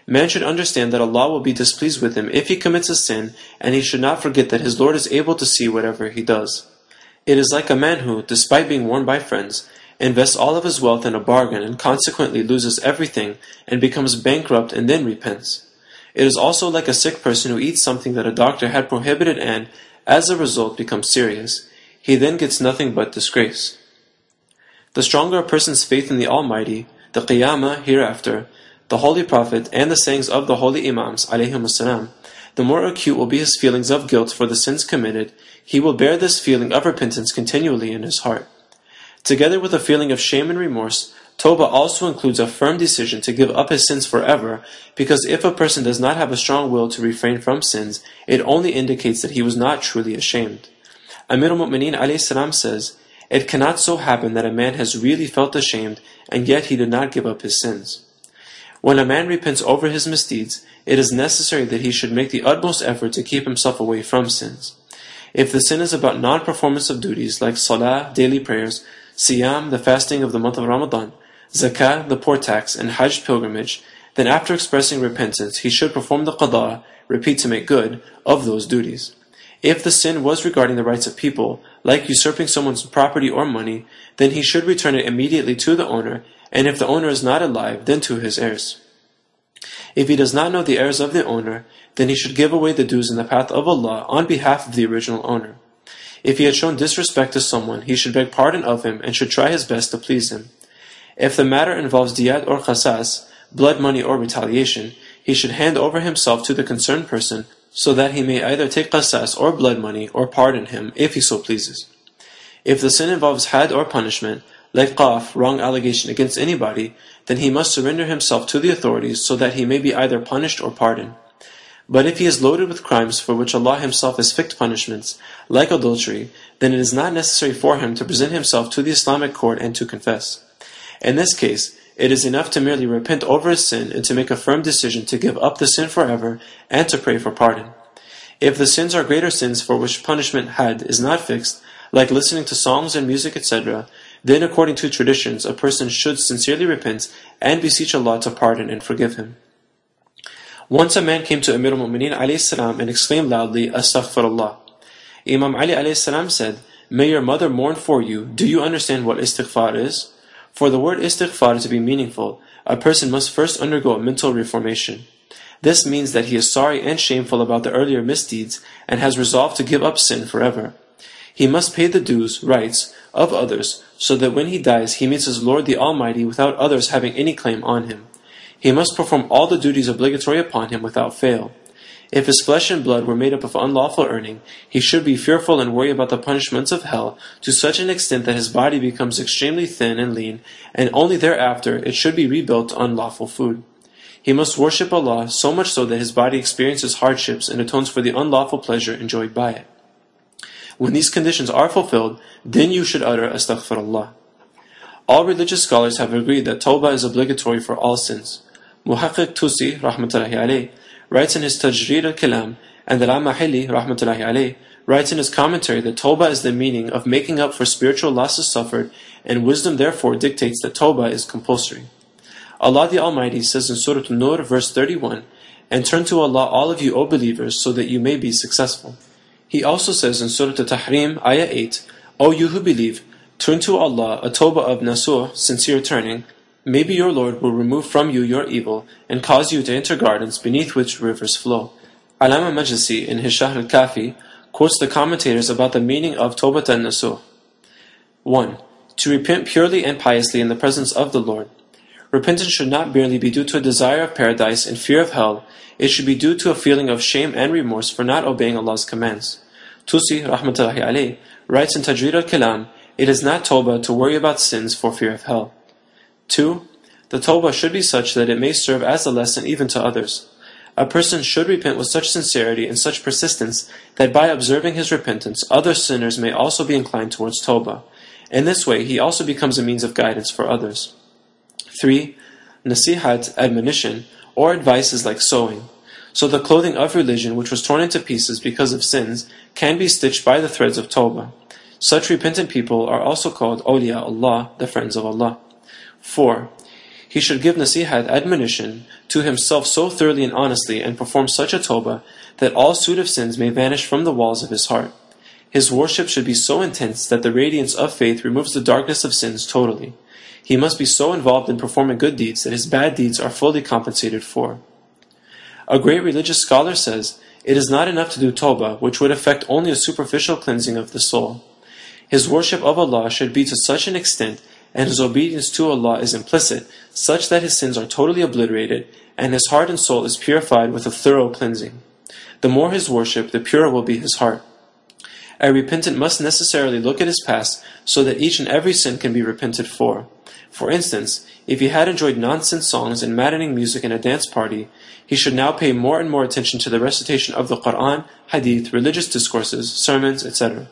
Man should understand that Allah will be displeased with him if he commits a sin, and he should not forget that his Lord is able to see whatever he does. It is like a man who, despite being warned by friends, invests all of his wealth in a bargain and consequently loses everything and becomes bankrupt and then repents. It is also like a sick person who eats something that a doctor had prohibited and, as a result, becomes serious. He then gets nothing but disgrace. The stronger a person's faith in the Almighty, the Qiyamah, hereafter, the Holy Prophet, and the sayings of the Holy Imams, ﷺ, the more acute will be his feelings of guilt for the sins committed. He will bear this feeling of repentance continually in his heart. Together with a feeling of shame and remorse, Tawbah also includes a firm decision to give up his sins forever, because if a person does not have a strong will to refrain from sins, it only indicates that he was not truly ashamed. Amir al-Mu'mineen ﷺ says, "It cannot so happen that a man has really felt ashamed, and yet he did not give up his sins." When a man repents over his misdeeds, it is necessary that he should make the utmost effort to keep himself away from sins. If the sin is about non-performance of duties like salah, daily prayers, siyam, the fasting of the month of Ramadan, zakah, the poor tax, and hajj pilgrimage, then after expressing repentance, he should perform the qada, repeat to make good, of those duties. If the sin was regarding the rights of people, like usurping someone's property or money, then he should return it immediately to the owner, and if the owner is not alive, then to his heirs. If he does not know the heirs of the owner, then he should give away the dues in the path of Allah on behalf of the original owner. If he had shown disrespect to someone, he should beg pardon of him and should try his best to please him. If the matter involves diyat or qasas, blood money or retaliation, he should hand over himself to the concerned person so that he may either take qasas or blood money or pardon him if he so pleases. If the sin involves had or punishment, like qaf, wrong allegation against anybody, then he must surrender himself to the authorities so that he may be either punished or pardoned. But if he is loaded with crimes for which Allah Himself has fixed punishments, like adultery, then it is not necessary for him to present himself to the Islamic court and to confess. In this case, it is enough to merely repent over his sin and to make a firm decision to give up the sin forever and to pray for pardon. If the sins are greater sins for which punishment had is not fixed, like listening to songs and music, etc., then according to traditions, a person should sincerely repent and beseech Allah to pardon and forgive him. Once a man came to Amir al-Mu'mineen ﷺ and exclaimed loudly, "Astaghfirullah." Imam Ali ﷺ said, "May your mother mourn for you. Do you understand what istighfar is?" For the word istighfar to be meaningful, a person must first undergo a mental reformation. This means that he is sorry and shameful about the earlier misdeeds and has resolved to give up sin forever. He must pay the dues, rights, of others, so that when he dies he meets his Lord the Almighty without others having any claim on him. He must perform all the duties obligatory upon him without fail. If his flesh and blood were made up of unlawful earning, he should be fearful and worry about the punishments of hell to such an extent that his body becomes extremely thin and lean, and only thereafter it should be rebuilt on lawful food. He must worship Allah so much so that his body experiences hardships and atones for the unlawful pleasure enjoyed by it. When these conditions are fulfilled, then you should utter Astaghfirullah. All religious scholars have agreed that Tawbah is obligatory for all sins. Muhaqqiq Tusi rahmatullahi alayh writes in his Tajreed al-Kalam, and Al-Amma Hilli rahmatullahi alayh writes in his commentary that Tawbah is the meaning of making up for spiritual losses suffered, and wisdom therefore dictates that Tawbah is compulsory. Allah the Almighty says in Surah An-Nur verse 31, "And turn to Allah all of you, O believers, so that you may be successful." He also says in Surah At-Tahrim, Ayah 8, "O you who believe, turn to Allah a tawbah of nasuh, sincere turning. Maybe your Lord will remove from you your evil and cause you to enter gardens beneath which rivers flow." Allama Majlisi in his Shahr al-Kafi quotes the commentators about the meaning of Tawbat an-Nasuh. 1. To repent purely and piously in the presence of the Lord. Repentance should not merely be due to a desire of paradise and fear of hell, it should be due to a feeling of shame and remorse for not obeying Allah's commands. Tusi rahmatullahi alayh writes in Tajreed al-Kalam, "It is not tawbah to worry about sins for fear of hell." 2. The tawbah should be such that it may serve as a lesson even to others. A person should repent with such sincerity and such persistence that by observing his repentance, other sinners may also be inclined towards tawbah. In this way, he also becomes a means of guidance for others. 3. Nasihat, admonition, or advice is like sewing. So the clothing of religion, which was torn into pieces because of sins, can be stitched by the threads of tawbah. Such repentant people are also called awliya Allah, the friends of Allah. 4. He should give nasihat, admonition, to himself so thoroughly and honestly, and perform such a tawbah that all suit of sins may vanish from the walls of his heart. His worship should be so intense that the radiance of faith removes the darkness of sins totally. He must be so involved in performing good deeds that his bad deeds are fully compensated for. A great religious scholar says, it is not enough to do tawbah, which would affect only a superficial cleansing of the soul. His worship of Allah should be to such an extent, and his obedience to Allah is implicit, such that his sins are totally obliterated, and his heart and soul is purified with a thorough cleansing. The more his worship, the purer will be his heart. A repentant must necessarily look at his past, so that each and every sin can be repented for. For instance, if he had enjoyed nonsense songs and maddening music in a dance party, he should now pay more and more attention to the recitation of the Quran, Hadith, religious discourses, sermons, etc.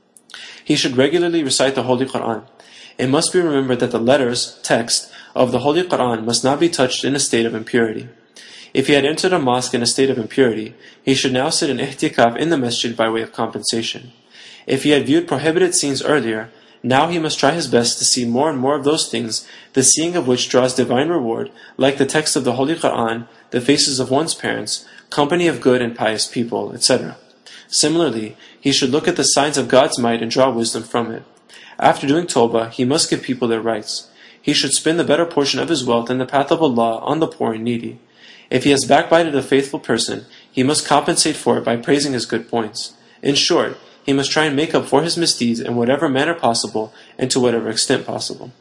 He should regularly recite the Holy Quran. It must be remembered that the letters, text, of the Holy Quran must not be touched in a state of impurity. If he had entered a mosque in a state of impurity, he should now sit in ihtikaf in the masjid by way of compensation. If he had viewed prohibited scenes earlier, now he must try his best to see more and more of those things, the seeing of which draws divine reward, like the text of the Holy Quran, the faces of one's parents, company of good and pious people, etc. Similarly, he should look at the signs of God's might and draw wisdom from it. After doing tawbah, he must give people their rights. He should spend the better portion of his wealth in the path of Allah on the poor and needy. If he has backbited a faithful person, he must compensate for it by praising his good points. In short, he must try and make up for his misdeeds in whatever manner possible and to whatever extent possible.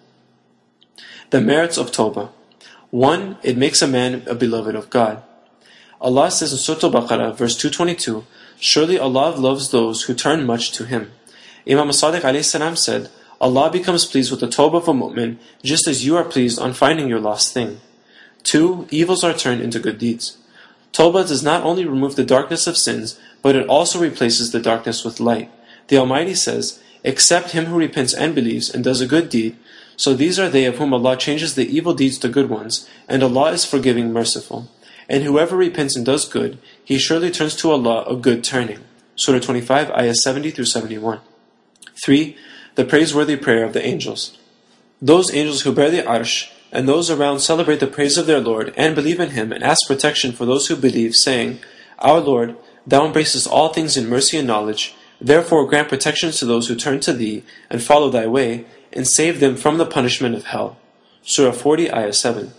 The merits of tawbah. 1. It makes a man a beloved of God. Allah says in Surah Al-Baqarah, verse 222, surely Allah loves those who turn much to Him. Imam Sadiq ﷺ said, Allah becomes pleased with the tawbah of a mu'min just as you are pleased on finding your lost thing. 2. Evils are turned into good deeds. Tawbah does not only remove the darkness of sins, but it also replaces the darkness with light. The Almighty says, except him who repents and believes and does a good deed, so these are they of whom Allah changes the evil deeds to good ones, and Allah is forgiving, merciful. And whoever repents and does good, he surely turns to Allah a good turning. Surah 25, ayahs 70 through 71. 3. The praiseworthy prayer of the angels. Those angels who bear the arsh, and those around celebrate the praise of their Lord, and believe in Him, and ask protection for those who believe, saying, Our Lord, Thou embracest all things in mercy and knowledge, therefore grant protection to those who turn to Thee, and follow Thy way, and save them from the punishment of hell. Surah 40, ayah 7.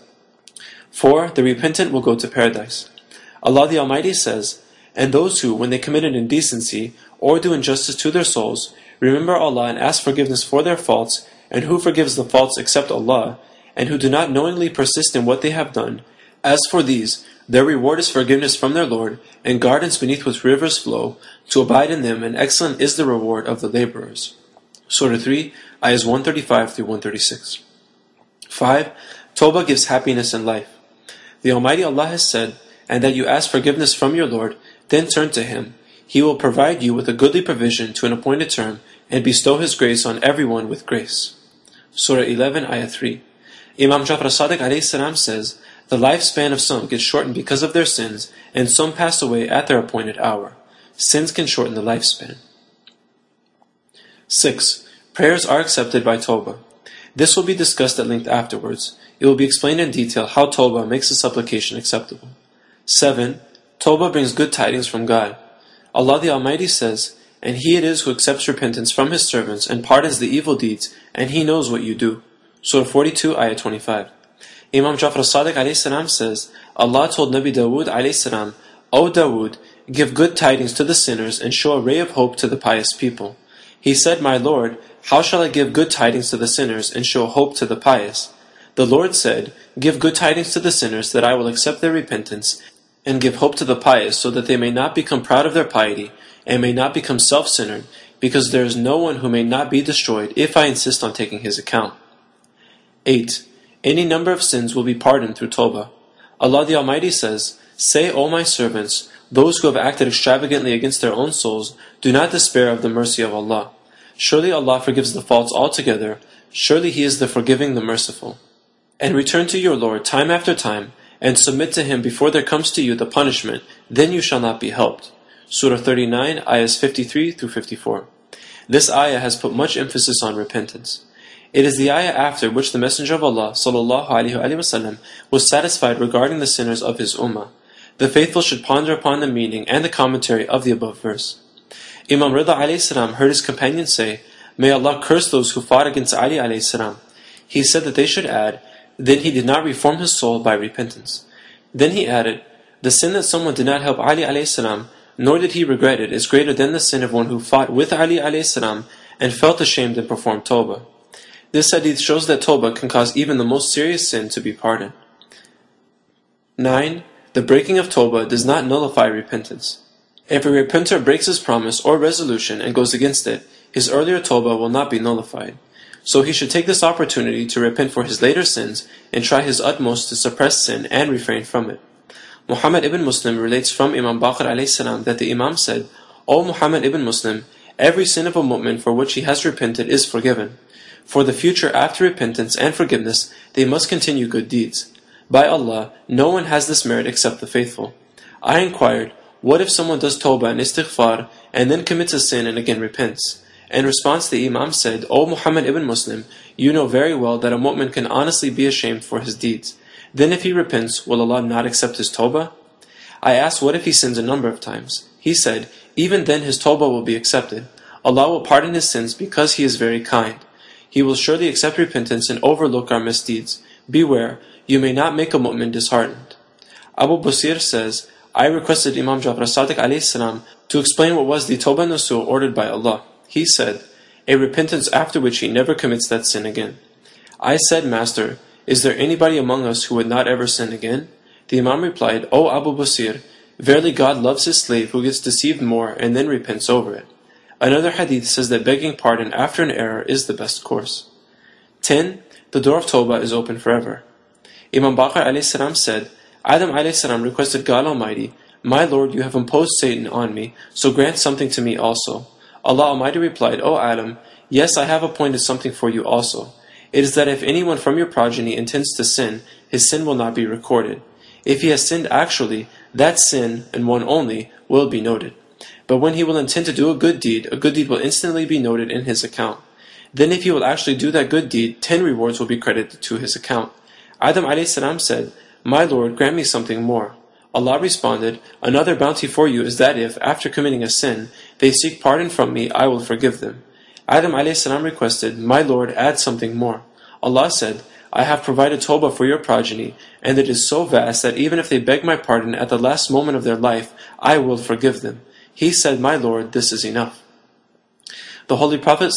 4. The repentant will go to paradise. Allah the Almighty says, and those who, when they commit an indecency, or do injustice to their souls, remember Allah and ask forgiveness for their faults, and who forgives the faults except Allah, and who do not knowingly persist in what they have done, as for these, their reward is forgiveness from their Lord, and gardens beneath which rivers flow, to abide in them, and excellent is the reward of the laborers. Surah 3, ayahs 135 through 136. 5. Tawbah gives happiness in life. The Almighty Allah has said, and that you ask forgiveness from your Lord, then turn to Him. He will provide you with a goodly provision to an appointed term, and bestow His grace on everyone with grace. Surah 11, ayah 3. Imam Jafar as-Sadiq ﷺ says, the lifespan of some gets shortened because of their sins, and some pass away at their appointed hour. Sins can shorten the lifespan. 6. Prayers are accepted by tawbah. This will be discussed at length afterwards. It will be explained in detail how tawbah makes a supplication acceptable. 7. Tawbah brings good tidings from God. Allah the Almighty says, and He it is who accepts repentance from His servants and pardons the evil deeds, and He knows what you do. Surah 42, ayah 25. Imam Jafar as-Sadiq ﷺ says, Allah told Nabi Dawood ﷺ, O Dawood, give good tidings to the sinners and show a ray of hope to the pious people. He said, my Lord, how shall I give good tidings to the sinners and show hope to the pious? The Lord said, give good tidings to the sinners that I will accept their repentance, and give hope to the pious so that they may not become proud of their piety, and may not become self-centered, because there is no one who may not be destroyed if I insist on taking his account. 8. Any number of sins will be pardoned through tawbah. Allah the Almighty says, say, O my servants, those who have acted extravagantly against their own souls, do not despair of the mercy of Allah. Surely Allah forgives the faults altogether. Surely He is the forgiving, the merciful. And return to your Lord time after time, and submit to Him before there comes to you the punishment, then you shall not be helped. Surah 39, ayahs 53 through 54. This ayah has put much emphasis on repentance. It is the ayah after which the Messenger of Allah ﷺ was satisfied regarding the sinners of his ummah. The faithful should ponder upon the meaning and the commentary of the above verse. Imam Rida ﷺ heard his companions say, "May Allah curse those who fought against Ali ﷺ." He said that they should add, "Then he did not reform his soul by repentance." Then he added, "The sin that someone did not help Ali ﷺ, nor did he regret it, is greater than the sin of one who fought with Ali ﷺ and felt ashamed and performed tawbah." This hadith shows that tawbah can cause even the most serious sin to be pardoned. 9. The breaking of tawbah does not nullify repentance. If a repenter breaks his promise or resolution and goes against it, his earlier tawbah will not be nullified. So he should take this opportunity to repent for his later sins and try his utmost to suppress sin and refrain from it. Muhammad ibn Muslim relates from Imam Baqir a.s. that the Imam said, "O Muhammad ibn Muslim, every sin of a mu'min for which he has repented is forgiven. For the future after repentance and forgiveness, they must continue good deeds. By Allah, no one has this merit except the faithful." I inquired, what if someone does tawbah and istighfar and then commits a sin and again repents? In response, the Imam said, "O Muhammad ibn Muslim, you know very well that a mu'min can honestly be ashamed for his deeds. Then if he repents, will Allah not accept his tawbah?" I asked, what if he sins a number of times? He said, even then his tawbah will be accepted. Allah will pardon his sins because He is very kind. He will surely accept repentance and overlook our misdeeds. Beware, you may not make a mu'min disheartened. Abu Busir says, I requested Imam Jafar as-Sadiq ﷺ to explain what was the tawbah nusu ordered by Allah. He said, a repentance after which he never commits that sin again. I said, Master, is there anybody among us who would not ever sin again? The Imam replied, O Abu Busir, verily God loves his slave who gets deceived more and then repents over it. Another hadith says that begging pardon after an error is the best course. 10. The door of tawbah is open forever. Imam Baqir a.s. said, Adam a.s. requested God Almighty, My Lord, you have imposed Satan on me, so grant something to me also. Allah Almighty replied, O Adam, yes, I have appointed something for you also. It is that if anyone from your progeny intends to sin, his sin will not be recorded. If he has sinned actually, that sin, and one only, will be noted. But when he will intend to do a good deed will instantly be noted in his account. Then if he will actually do that good deed, 10 rewards will be credited to his account. Adam a.s. said, My Lord, grant me something more. Allah responded, Another bounty for you is that if, after committing a sin, they seek pardon from me, I will forgive them. Adam a.s. requested, My Lord, add something more. Allah said, I have provided tawbah for your progeny, and it is so vast that even if they beg my pardon at the last moment of their life, I will forgive them. He said, My Lord, this is enough. The Holy Prophet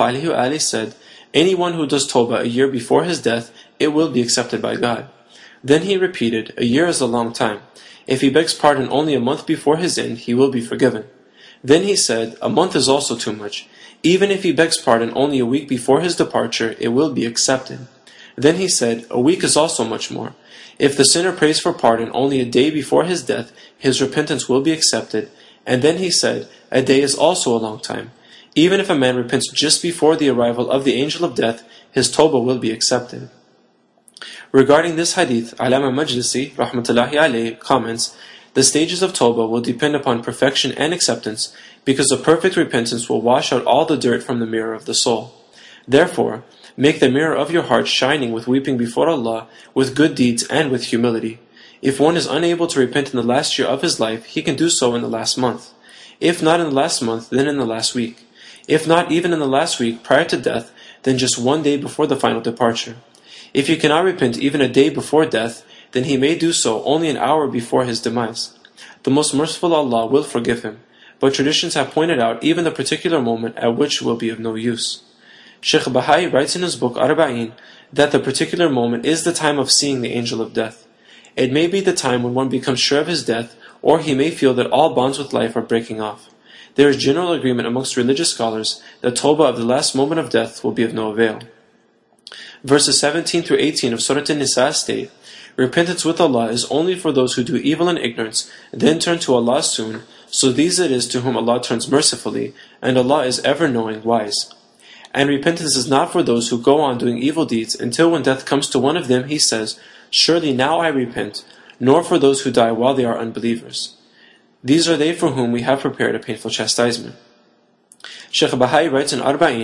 ﷺ said, Anyone who does tawbah a year before his death, it will be accepted by God. Then he repeated, a year is a long time. If he begs pardon only a month before his end, he will be forgiven. Then he said, a month is also too much. Even if he begs pardon only a week before his departure, it will be accepted. Then he said, a week is also much more. If the sinner prays for pardon only a day before his death, his repentance will be accepted. And then he said, a day is also a long time. Even if a man repents just before the arrival of the angel of death, his tawbah will be accepted. Regarding this hadith, Alama Majlisi rahmatullahi alayhi comments, the stages of tawbah will depend upon perfection and acceptance, because a perfect repentance will wash out all the dirt from the mirror of the soul. Therefore, make the mirror of your heart shining with weeping before Allah, with good deeds and with humility. If one is unable to repent in the last year of his life, he can do so in the last month. If not in the last month, then in the last week. If not even in the last week prior to death, then just one day before the final departure. If he cannot repent even a day before death, then he may do so only an hour before his demise. The most merciful Allah will forgive him, but traditions have pointed out even the particular moment at which will be of no use. Sheikh Bahai writes in his book Arba'in that the particular moment is the time of seeing the angel of death. It may be the time when one becomes sure of his death, or he may feel that all bonds with life are breaking off. There is general agreement amongst religious scholars that tawbah of the last moment of death will be of no avail. Verses 17 through 18 of Surah An-Nisa state, Repentance with Allah is only for those who do evil in ignorance, then turn to Allah soon, so these it is to whom Allah turns mercifully, and Allah is ever-knowing wise. And repentance is not for those who go on doing evil deeds until when death comes to one of them he says, Surely now I repent, nor for those who die while they are unbelievers. These are they for whom we have prepared a painful chastisement. Sheikh Bahai writes in Arba'in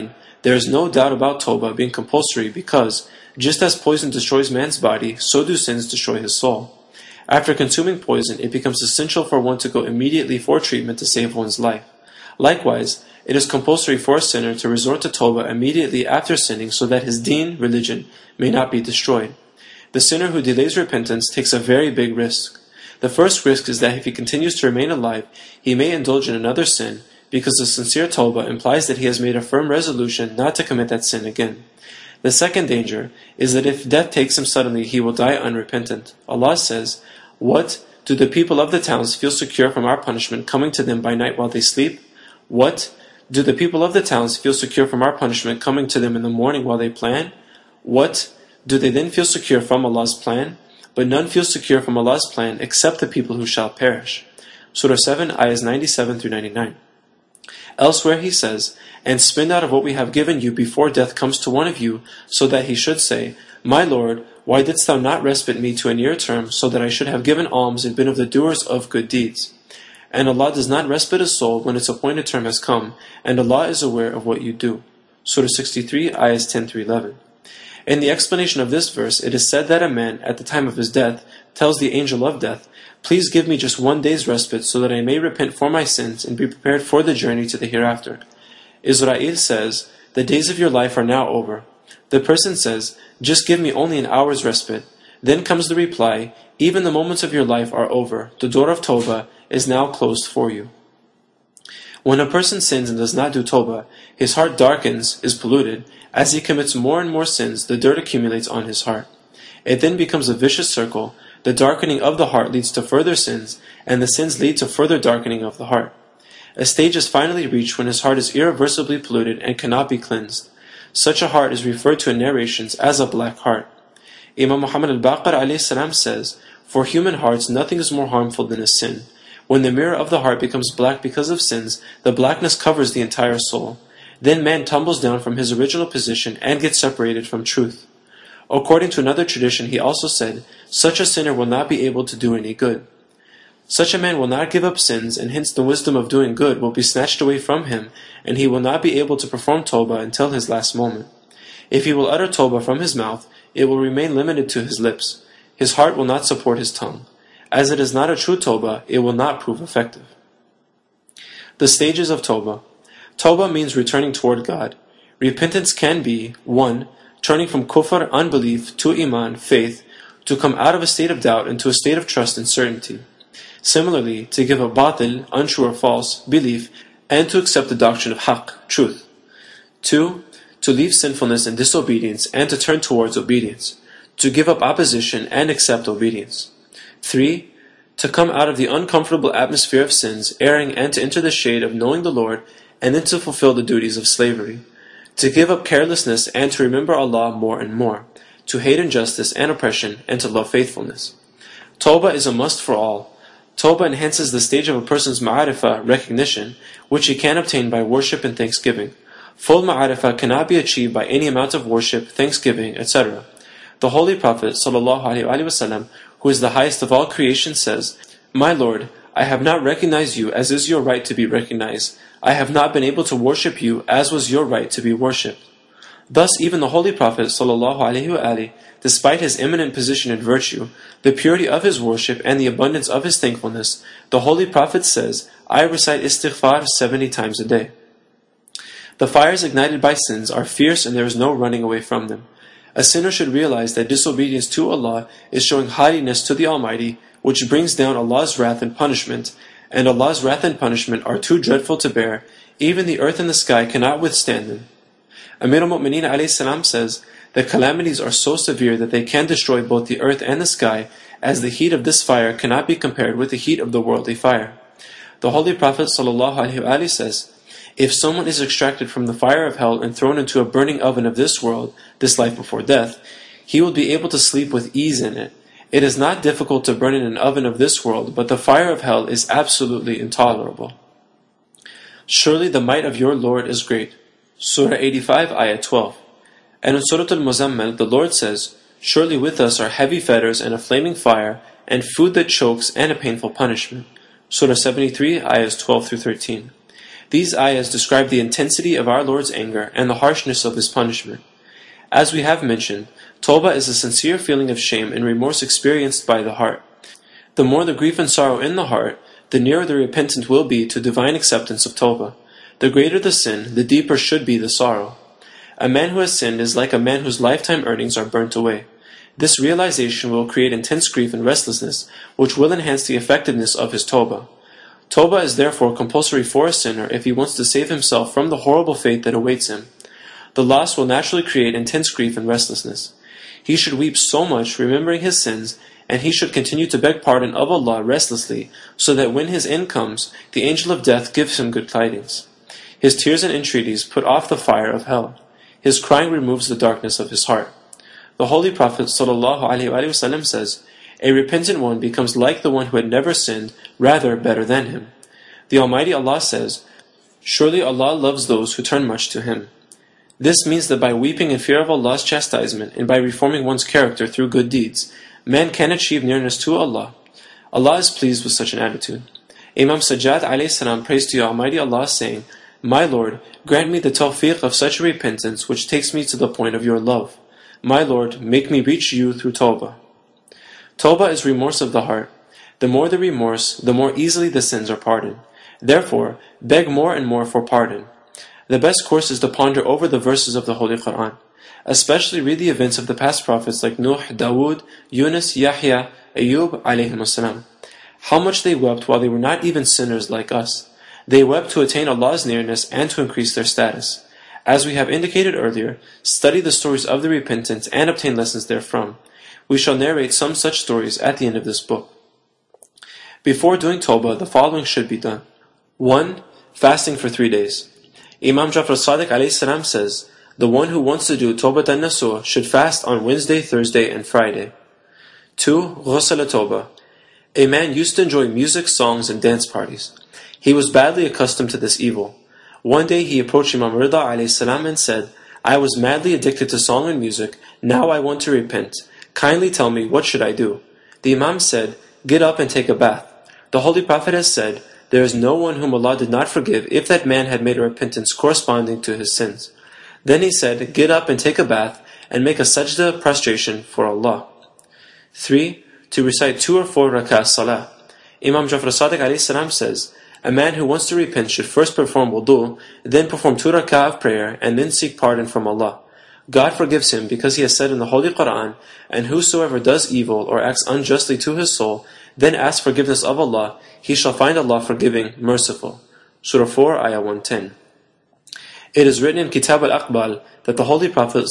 there is no doubt about Tawbah being compulsory because, just as poison destroys man's body, so do sins destroy his soul. After consuming poison, it becomes essential for one to go immediately for treatment to save one's life. Likewise, it is compulsory for a sinner to resort to Tawbah immediately after sinning so that his deen, religion, may not be destroyed. The sinner who delays repentance takes a very big risk. The first risk is that if he continues to remain alive, he may indulge in another sin, because the sincere Tawbah implies that he has made a firm resolution not to commit that sin again. The second danger is that if death takes him suddenly, he will die unrepentant. Allah says, "What? Do the people of the towns feel secure from our punishment coming to them by night while they sleep? What? Do the people of the towns feel secure from our punishment coming to them in the morning while they plan? What? Do they then feel secure from Allah's plan? But none feel secure from Allah's plan except the people who shall perish." Surah 7, ayahs 97 through 99. Elsewhere he says, "And spend out of what we have given you before death comes to one of you, so that he should say, 'My Lord, why didst thou not respite me to a near term, so that I should have given alms and been of the doers of good deeds?' And Allah does not respite a soul when its appointed term has come, and Allah is aware of what you do." Surah 63, ayahs 10 through 11. In the explanation of this verse, it is said that a man, at the time of his death, tells the angel of death, "Please give me just 1 day's respite so that I may repent for my sins and be prepared for the journey to the hereafter." Israel says, "The days of your life are now over." The person says, "Just give me only an hour's respite." Then comes the reply, "Even the moments of your life are over. The door of Tawbah is now closed for you." When a person sins and does not do Tawbah, his heart darkens, is polluted. As he commits more and more sins, the dirt accumulates on his heart. It then becomes a vicious circle. The darkening of the heart leads to further sins, and the sins lead to further darkening of the heart. A stage is finally reached when his heart is irreversibly polluted and cannot be cleansed. Such a heart is referred to in narrations as a black heart. Imam Muhammad al-Baqir ﷺ says, "For human hearts nothing is more harmful than a sin. When the mirror of the heart becomes black because of sins, the blackness covers the entire soul. Then man tumbles down from his original position and gets separated from truth." According to another tradition, he also said, "Such a sinner will not be able to do any good." Such a man will not give up sins, and hence the wisdom of doing good will be snatched away from him, and he will not be able to perform Tawbah until his last moment. If he will utter Tawbah from his mouth, it will remain limited to his lips. His heart will not support his tongue. As it is not a true Tawbah, it will not prove effective. The stages of Tawbah. Tawbah means returning toward God. Repentance can be 1. Turning from kufr, unbelief, to iman, faith, to come out of a state of doubt into a state of trust and certainty. Similarly, to give up batil, untrue or false, belief, and to accept the doctrine of haqq, truth. 2. To leave sinfulness and disobedience and to turn towards obedience. To give up opposition and accept obedience. 3. To come out of the uncomfortable atmosphere of sins, erring, and to enter the shade of knowing the Lord, and then to fulfill the duties of slavery. To give up carelessness and to remember Allah more and more. To hate injustice and oppression and to love faithfulness. Tawbah is a must for all. Tawbah enhances the stage of a person's ma'arifah, recognition, which he can obtain by worship and thanksgiving. Full ma'arifah cannot be achieved by any amount of worship, thanksgiving, etc. The Holy Prophet ﷺ, who is the highest of all creation, says, "My Lord, I have not recognized you as is your right to be recognized. I have not been able to worship you as was your right to be worshipped." Thus even the Holy Prophet ﷺ, despite his eminent position and virtue, the purity of his worship and the abundance of his thankfulness, the Holy Prophet says, "I recite istighfar 70 times a day." The fires ignited by sins are fierce and there is no running away from them. A sinner should realize that disobedience to Allah is showing haughtiness to the Almighty, which brings down Allah's wrath and punishment, and Allah's wrath and punishment are too dreadful to bear, even the earth and the sky cannot withstand them. Amir al-Mu'mineen ﷺ says, "The calamities are so severe that they can destroy both the earth and the sky, as the heat of this fire cannot be compared with the heat of the worldly fire." The Holy Prophet ﷺ says, "If someone is extracted from the fire of hell and thrown into a burning oven of this world, this life before death, he will be able to sleep with ease in it. It is not difficult to burn in an oven of this world, but the fire of hell is absolutely intolerable. Surely the might of your Lord is great." Surah 85, Ayah 12. And in Surah Al-Muzammil, the Lord says, "Surely with us are heavy fetters and a flaming fire, and food that chokes and a painful punishment." Surah 73, Ayahs 12 through 13. These ayahs describe the intensity of our Lord's anger and the harshness of His punishment. As we have mentioned, Tawbah is a sincere feeling of shame and remorse experienced by the heart. The more the grief and sorrow in the heart, the nearer the repentant will be to divine acceptance of Tawbah. The greater the sin, the deeper should be the sorrow. A man who has sinned is like a man whose lifetime earnings are burnt away. This realization will create intense grief and restlessness, which will enhance the effectiveness of his Tawbah. Tawbah is therefore compulsory for a sinner if he wants to save himself from the horrible fate that awaits him. The loss will naturally create intense grief and restlessness. He should weep so much, remembering his sins, and he should continue to beg pardon of Allah restlessly, so that when his end comes, the angel of death gives him good tidings. His tears and entreaties put off the fire of hell. His crying removes the darkness of his heart. The Holy Prophet ﷺ says, "A repentant one becomes like the one who had never sinned, rather better than him." The Almighty Allah says, "Surely Allah loves those who turn much to Him." This means that by weeping in fear of Allah's chastisement and by reforming one's character through good deeds, man can achieve nearness to Allah. Allah is pleased with such an attitude. Imam Sajjad a.s. prays to Almighty Allah saying, "My Lord, grant me the tawfiq of such a repentance which takes me to the point of your love. My Lord, make me reach you through Tawbah." Tawbah is remorse of the heart. The more the remorse, the more easily the sins are pardoned. Therefore, beg more and more for pardon. The best course is to ponder over the verses of the Holy Quran. Especially read the events of the past prophets like Nuh, Dawood, Yunus, Yahya, Ayyub alayhimussalam. How much they wept while they were not even sinners like us. They wept to attain Allah's nearness and to increase their status. As we have indicated earlier, study the stories of the repentance and obtain lessons therefrom. We shall narrate some such stories at the end of this book. Before doing Tawbah, the following should be done. 1. Fasting for 3 days. Imam Jafar Sadiq a.s. says, "The one who wants to do Tawbah an-Nasuh should fast on Wednesday, Thursday, and Friday." 2. Ghusl al-Tawbah. A man used to enjoy music, songs, and dance parties. He was badly accustomed to this evil. One day he approached Imam Rida a.s. and said, "I was madly addicted to song and music. Now I want to repent. Kindly tell me, what should I do?" The Imam said, "Get up and take a bath." The Holy Prophet has said, "There is no one whom Allah did not forgive if that man had made a repentance corresponding to his sins." Then he said, "Get up and take a bath and make a sajda prostration for Allah." 3. To recite 2 or 4 rak'ah salah. Imam Jafar Sadiq a.s. says, "A man who wants to repent should first perform wudu, then perform 2 rak'ah of prayer, and then seek pardon from Allah. God forgives him because He has said in the Holy Quran, 'And whosoever does evil or acts unjustly to his soul, then asks forgiveness of Allah, he shall find Allah forgiving, merciful.'" Surah 4, Ayah 110. It is written in Kitab al-Aqbal that the Holy Prophet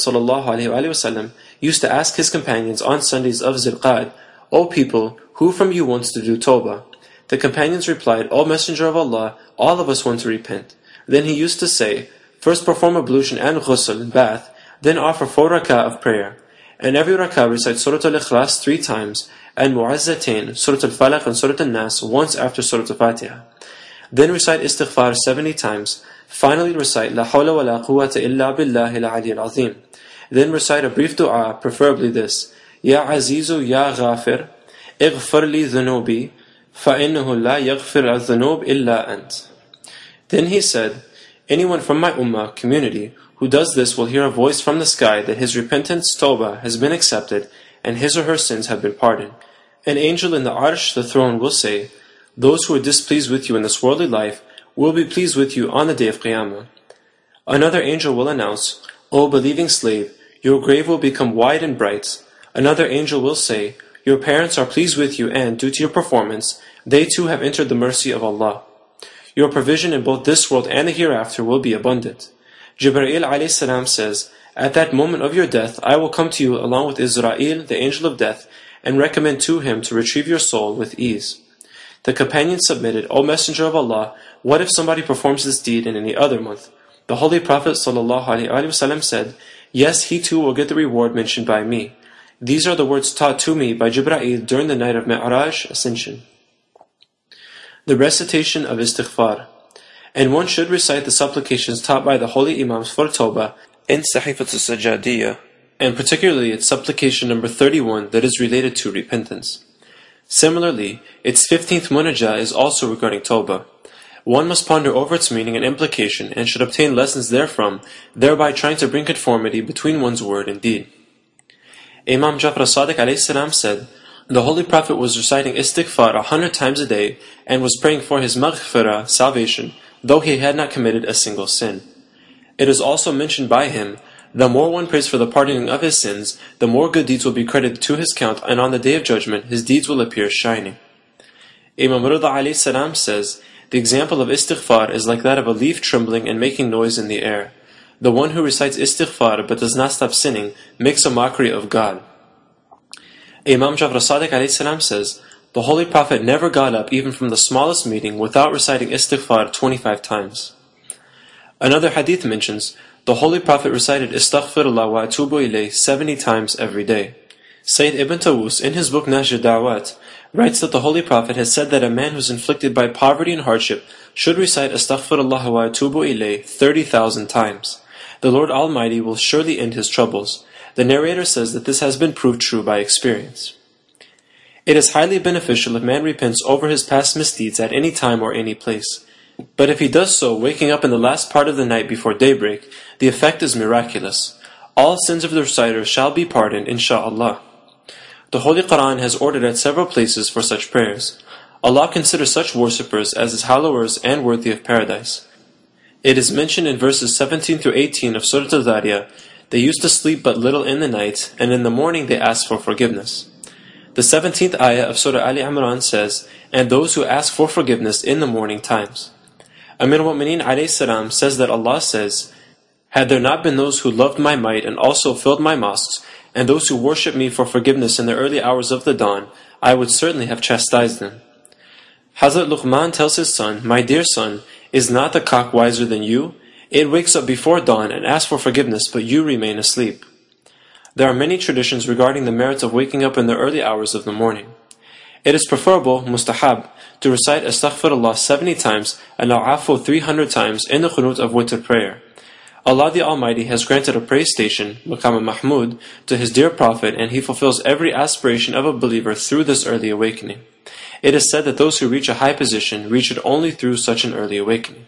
ﷺ used to ask his companions on Sundays of Zilqa'd, "O people, who from you wants to do Tawbah?" The companions replied, "O Messenger of Allah, all of us want to repent." Then he used to say, "First perform ablution and ghusl and bath, then offer 4 rak'ah of prayer. And every rak'ah recite Surah Al-Ikhlas 3 times, and Mu'azzatain, Surah Al-Falaq and Surah Al-Nas once after Surah Al-Fatiha. Then recite Istighfar 70 times. Finally recite La hawla wa la quwwata illa billahi al-ali al-azim. Then recite a brief dua, preferably this: Ya Azizu Ya Ghafir, Ighfir li dhunubi, فَإِنَّهُ لَا يَغْفِرُ الذُّنُوبَ إِلَّا أَنْتَ." Then he said, "Anyone from my ummah, community, who does this will hear a voice from the sky that his repentance, Tawbah, has been accepted, and his or her sins have been pardoned. An angel in the Arsh, the throne, will say, 'Those who are displeased with you in this worldly life will be pleased with you on the day of Qiyamah.' Another angel will announce, 'O believing slave, your grave will become wide and bright.' Another angel will say, 'Your parents are pleased with you and, due to your performance, they too have entered the mercy of Allah. Your provision in both this world and the hereafter will be abundant.' Jibreel a.s. says, 'At that moment of your death, I will come to you along with Israel, the angel of death, and recommend to him to retrieve your soul with ease.' The companions submitted, 'O Messenger of Allah, what if somebody performs this deed in any other month?' The Holy Prophet ﷺ said, 'Yes, he too will get the reward mentioned by me.' These are the words taught to me by Jibreel during the night of Mi'raj, Ascension. The recitation of Istighfar. And one should recite the supplications taught by the holy Imams for Tawbah in Sahifat al-Sajjadiyah, and particularly its supplication number 31 that is related to repentance. Similarly, its 15th munajah is also regarding Tawbah. One must ponder over its meaning and implication and should obtain lessons therefrom, thereby trying to bring conformity between one's word and deed. Imam Jafar as-Sadiq ﷺ said, the Holy Prophet was reciting istighfar 100 times a day and was praying for his maghfirah, salvation, though he had not committed a single sin. It is also mentioned by him, the more one prays for the pardoning of his sins, the more good deeds will be credited to his count, and on the Day of Judgment his deeds will appear shining. Imam Rida alayhi salam says, the example of istighfar is like that of a leaf trembling and making noise in the air. The one who recites istighfar but does not stop sinning makes a mockery of God. Imam Jafar as-Sadiq alayhi salam says, the Holy Prophet never got up even from the smallest meeting without reciting istighfar 25 times. Another hadith mentions, the Holy Prophet recited Astaghfirullah wa atubu ilayh 70 times every day. Sayyid Ibn Tawus, in his book Nahj al-Da'wat, writes that the Holy Prophet has said that a man who is inflicted by poverty and hardship should recite Astaghfirullah wa atubu ilayh 30,000 times. The Lord Almighty will surely end his troubles. The narrator says that this has been proved true by experience. It is highly beneficial if man repents over his past misdeeds at any time or any place. But if he does so waking up in the last part of the night before daybreak, the effect is miraculous. All sins of the reciter shall be pardoned, insha'Allah. The Holy Quran has ordered at several places for such prayers. Allah considers such worshippers as His hallowers and worthy of paradise. It is mentioned in verses 17 through 18 of Surah Al-Dhariyah, they used to sleep but little in the night, and in the morning they asked for forgiveness. The 17th ayah of Surah Ali Imran says, and those who ask for forgiveness in the morning times. Amir al-Mu'mineen alayhi salam says that Allah says, had there not been those who loved my might and also filled my mosques, and those who worship me for forgiveness in the early hours of the dawn, I would certainly have chastised them. Hazrat Luqman tells his son, my dear son, is not the cock wiser than you? It wakes up before dawn and asks for forgiveness, but you remain asleep. There are many traditions regarding the merits of waking up in the early hours of the morning. It is preferable, mustahab, to recite Astaghfirullah 70 times and Al-Afu 300 times in the Qunut of Witr prayer. Allah the Almighty has granted a praise station, Maqam Mahmud, to His dear Prophet, and He fulfills every aspiration of a believer through this early awakening. It is said that those who reach a high position reach it only through such an early awakening.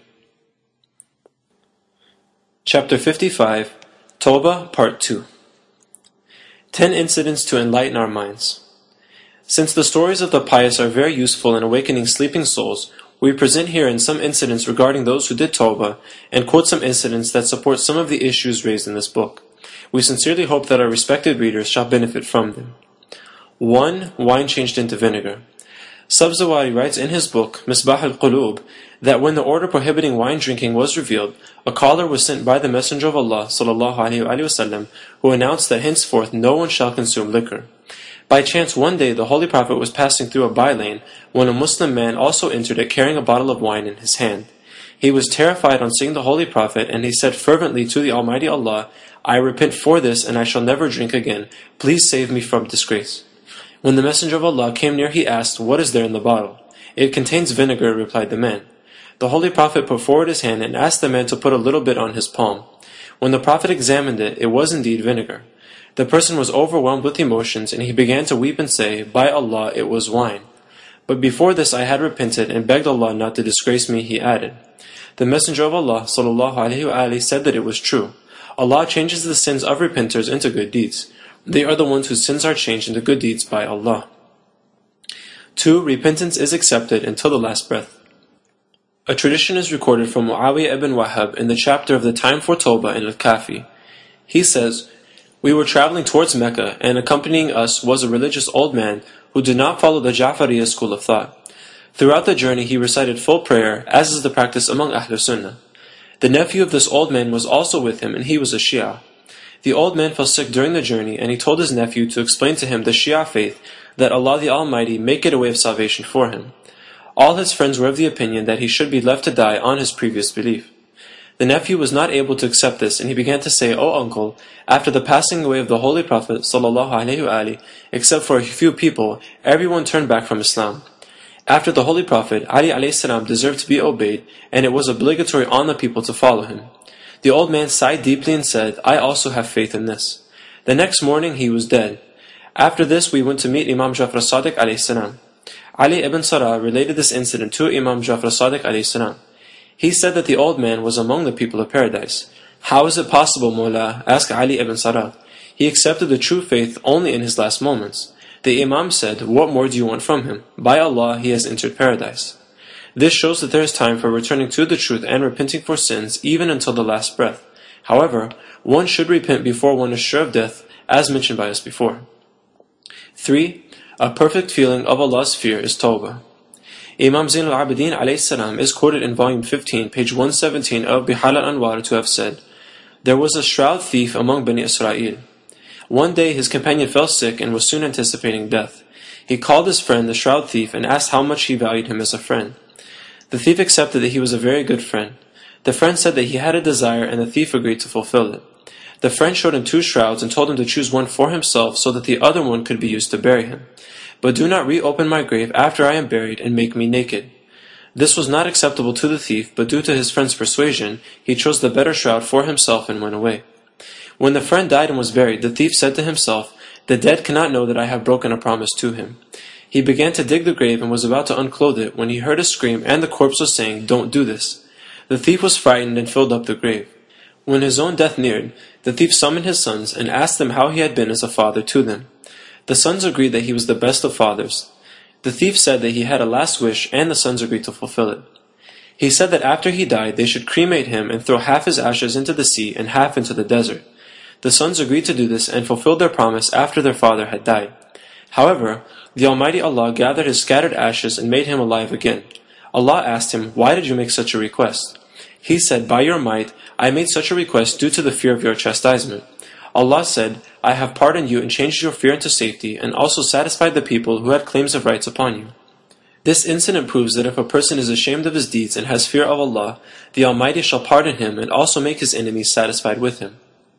Chapter 55, Tawbah, Part 2. 10 incidents to enlighten our minds. Since the stories of the pious are very useful in awakening sleeping souls, we present herein some incidents regarding those who did Tawbah, and quote some incidents that support some of the issues raised in this book. We sincerely hope that our respected readers shall benefit from them. 1. Wine changed into vinegar. Sabzawari writes in his book, Misbah al-Qulub, that when the order prohibiting wine drinking was revealed, a caller was sent by the Messenger of Allah ﷺ, who announced that henceforth no one shall consume liquor. By chance one day the Holy Prophet was passing through a by-lane when a Muslim man also entered it carrying a bottle of wine in his hand. He was terrified on seeing the Holy Prophet, and he said fervently to the Almighty Allah, I repent for this and I shall never drink again. Please save me from disgrace. When the Messenger of Allah came near, he asked, what is there in the bottle? It contains vinegar, replied the man. The Holy Prophet put forward his hand and asked the man to put a little bit on his palm. When the Prophet examined it, it was indeed vinegar. The person was overwhelmed with emotions, and he began to weep and say, by Allah, it was wine. But before this I had repented and begged Allah not to disgrace me, he added. The Messenger of Allah ﷺ said that it was true. Allah changes the sins of repenters into good deeds. They are the ones whose sins are changed into good deeds by Allah. 2. Repentance is accepted until the last breath. A tradition is recorded from Muawiyah ibn Wahab in the chapter of the time for Tawbah in Al-Kafi. He says, we were traveling towards Mecca, and accompanying us was a religious old man who did not follow the Ja'fariyah school of thought. Throughout the journey he recited full prayer, as is the practice among Ahlul Sunnah. The nephew of this old man was also with him, and he was a Shia. The old man fell sick during the journey, and he told his nephew to explain to him the Shia faith, that Allah the Almighty make it a way of salvation for him. All his friends were of the opinion that he should be left to die on his previous belief. The nephew was not able to accept this, and he began to say, O uncle, after the passing away of the Holy Prophet ﷺ, except for a few people, everyone turned back from Islam. After the Holy Prophet, Ali a.s. deserved to be obeyed, and it was obligatory on the people to follow him. The old man sighed deeply and said, I also have faith in this. The next morning he was dead. After this we went to meet Imam Jafar as-Sadiq a.s. Ali ibn Sarah related this incident to Imam Jafar Sadiq alayhi salam. He said that the old man was among the people of paradise. How is it possible, Mawla? Asked Ali ibn Sarah. He accepted the true faith only in his last moments. The Imam said, what more do you want from him? By Allah, he has entered paradise. This shows that there is time for returning to the truth and repenting for sins even until the last breath. However, one should repent before one is sure of death, as mentioned by us before. 3. A perfect feeling of Allah's fear is tawbah. Imam Zain al-Abidin alayhi salam is quoted in volume 15, page 117 of Bihal al-Anwar to have said, there was a shroud thief among Bani Israel. One day his companion fell sick and was soon anticipating death. He called his friend, the shroud thief, and asked how much he valued him as a friend. The thief accepted that he was a very good friend. The friend said that he had a desire, and the thief agreed to fulfill it. The friend showed him 2 shrouds and told him to choose one for himself so that the other one could be used to bury him. But do not reopen my grave after I am buried and make me naked. This was not acceptable to the thief, but due to his friend's persuasion, he chose the better shroud for himself and went away. When the friend died and was buried, the thief said to himself, the dead cannot know that I have broken a promise to him. He began to dig the grave and was about to unclothe it when he heard a scream and the corpse was saying, don't do this. The thief was frightened and filled up the grave. When his own death neared, the thief summoned his sons and asked them how he had been as a father to them. The sons agreed that he was the best of fathers. The thief said that he had a last wish and the sons agreed to fulfill it. He said that after he died they should cremate him and throw half his ashes into the sea and half into the desert. The sons agreed to do this and fulfilled their promise after their father had died. However, the Almighty Allah gathered his scattered ashes and made him alive again. Allah asked him, why did you make such a request? He said, by your might, I made such a request due to the fear of your chastisement. Allah said, I have pardoned you and changed your fear into safety and also satisfied the people who had claims of rights upon you. This incident proves that if a person is ashamed of his deeds and has fear of Allah, the Almighty shall pardon him and also make his enemies satisfied with him.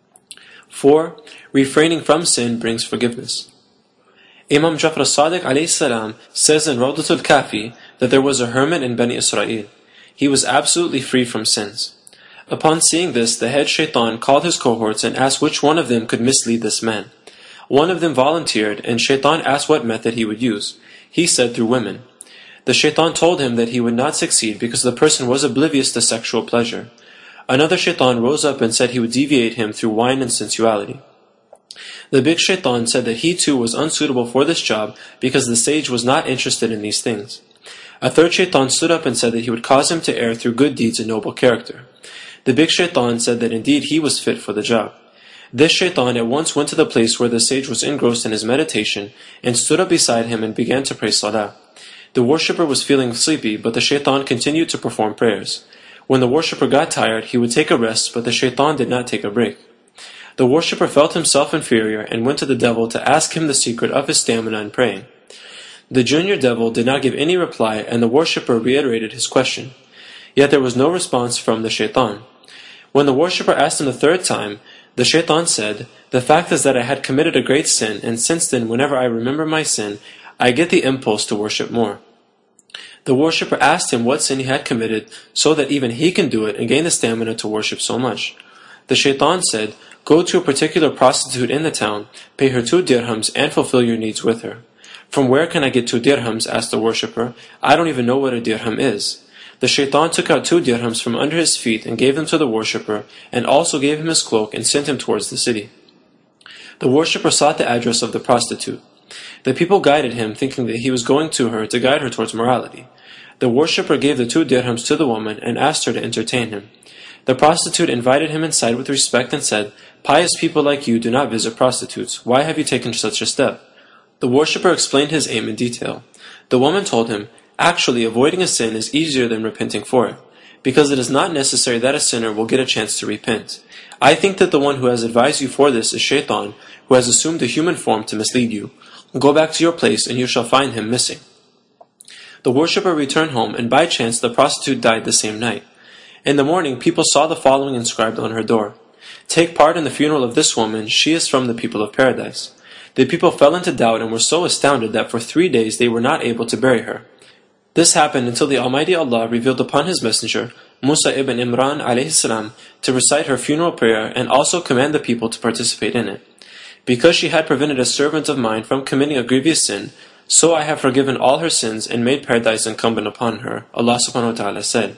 4. Refraining from sin brings forgiveness. Imam Jafar Sadiq alayhi salam says in Rawdatul Kafi that there was a hermit in Bani Israel. He was absolutely free from sins. Upon seeing this, the head shaitan called his cohorts and asked which one of them could mislead this man. One of them volunteered, and shaitan asked what method he would use. He said through women. The shaitan told him that he would not succeed because the person was oblivious to sexual pleasure. Another shaitan rose up and said he would deviate him through wine and sensuality. The big shaitan said that he too was unsuitable for this job because the sage was not interested in these things. A third shaitan stood up and said that he would cause him to err through good deeds and noble character. The big shaitan said that indeed he was fit for the job. This shaitan at once went to the place where the sage was engrossed in his meditation and stood up beside him and began to pray salah. The worshipper was feeling sleepy, but the shaitan continued to perform prayers. When the worshipper got tired, he would take a rest, but the shaitan did not take a break. The worshipper felt himself inferior and went to the devil to ask him the secret of his stamina in praying. The junior devil did not give any reply, and the worshipper reiterated his question. Yet there was no response from the shaitan. When the worshipper asked him the 3rd time, the shaitan said, the fact is that I had committed a great sin, and since then whenever I remember my sin, I get the impulse to worship more. The worshipper asked him what sin he had committed so that even he can do it and gain the stamina to worship so much. The shaitan said, go to a particular prostitute in the town, pay her 2 dirhams and fulfill your needs with her. From where can I get 2 dirhams? Asked the worshipper. I don't even know what a dirham is. The shaitan took out 2 dirhams from under his feet and gave them to the worshipper and also gave him his cloak and sent him towards the city. The worshipper sought the address of the prostitute. The people guided him, thinking that he was going to her to guide her towards morality. The worshipper gave the 2 dirhams to the woman and asked her to entertain him. The prostitute invited him inside with respect and said, pious people like you do not visit prostitutes. Why have you taken such a step? The worshipper explained his aim in detail. The woman told him, actually avoiding a sin is easier than repenting for it, because it is not necessary that a sinner will get a chance to repent. I think that the one who has advised you for this is shaitan, who has assumed a human form to mislead you. Go back to your place and you shall find him missing. The worshipper returned home, and by chance the prostitute died the same night. In the morning, people saw the following inscribed on her door. Take part in the funeral of this woman, she is from the people of paradise. The people fell into doubt and were so astounded that for 3 days they were not able to bury her. This happened until the Almighty Allah revealed upon His Messenger, Musa ibn Imran alayhi salam, to recite her funeral prayer and also command the people to participate in it. Because she had prevented a servant of mine from committing a grievous sin, So I have forgiven all her sins and made paradise incumbent upon her. Allah subhanahu wa ta'ala said.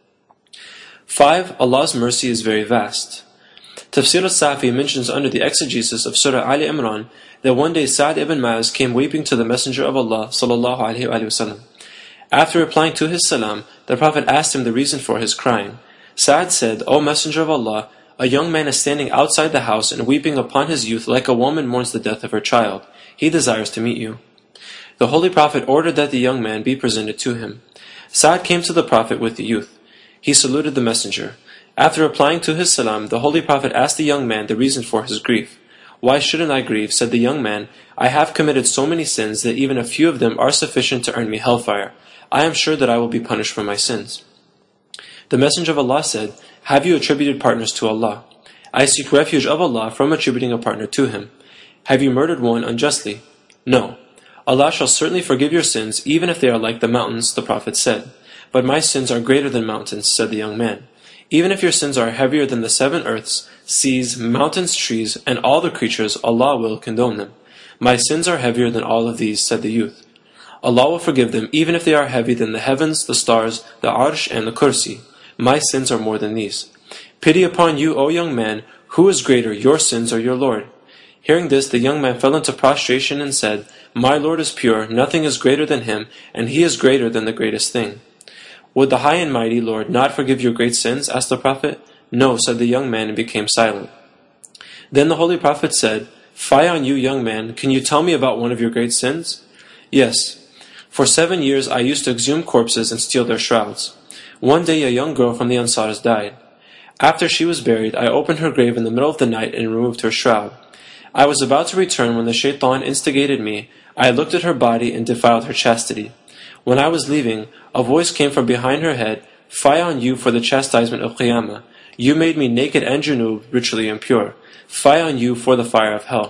5. Allah's mercy is very vast. Tafsir al-Safi mentions under the exegesis of Surah Ali Imran that one day Sa'd ibn Mu'az came weeping to the Messenger of Allah sallallahu alaihi wasallam. After replying to his salam, the Prophet asked him the reason for his crying. Sa'd said, O Messenger of Allah, a young man is standing outside the house and weeping upon his youth like a woman mourns the death of her child. He desires to meet you. The Holy Prophet ordered that the young man be presented to him. Sa'd came to the Prophet with the youth. He saluted the Messenger. After replying to his salam, the Holy Prophet asked the young man the reason for his grief. Why shouldn't I grieve? Said the young man, I have committed so many sins that even a few of them are sufficient to earn me hellfire. I am sure that I will be punished for my sins. The Messenger of Allah said, Have you attributed partners to Allah? I seek refuge of Allah from attributing a partner to Him. Have you murdered one unjustly? No. Allah shall certainly forgive your sins, even if they are like the mountains, the Prophet said. But my sins are greater than mountains, said the young man. Even if your sins are heavier than the 7 earths, seas, mountains, trees, and all the creatures, Allah will condone them. My sins are heavier than all of these, said the youth. Allah will forgive them, even if they are heavy than the heavens, the stars, the arsh, and the kursi. My sins are more than these. Pity upon you, O young man, who is greater, your sins or your Lord? Hearing this, the young man fell into prostration and said, My Lord is pure, nothing is greater than Him, and He is greater than the greatest thing. Would the High and Mighty Lord not forgive your great sins? Asked the Prophet. No, said the young man, and became silent. Then the Holy Prophet said, Fie on you, young man, can you tell me about one of your great sins? Yes. For 7 years I used to exhume corpses and steal their shrouds. One day a young girl from the Ansars died. After she was buried, I opened her grave in the middle of the night and removed her shroud. I was about to return when the shaitan instigated me. I looked at her body and defiled her chastity. When I was leaving, a voice came from behind her head, Fie on you for the chastisement of Qiyamah. You made me naked and junub, ritually impure. Fie on you for the fire of hell.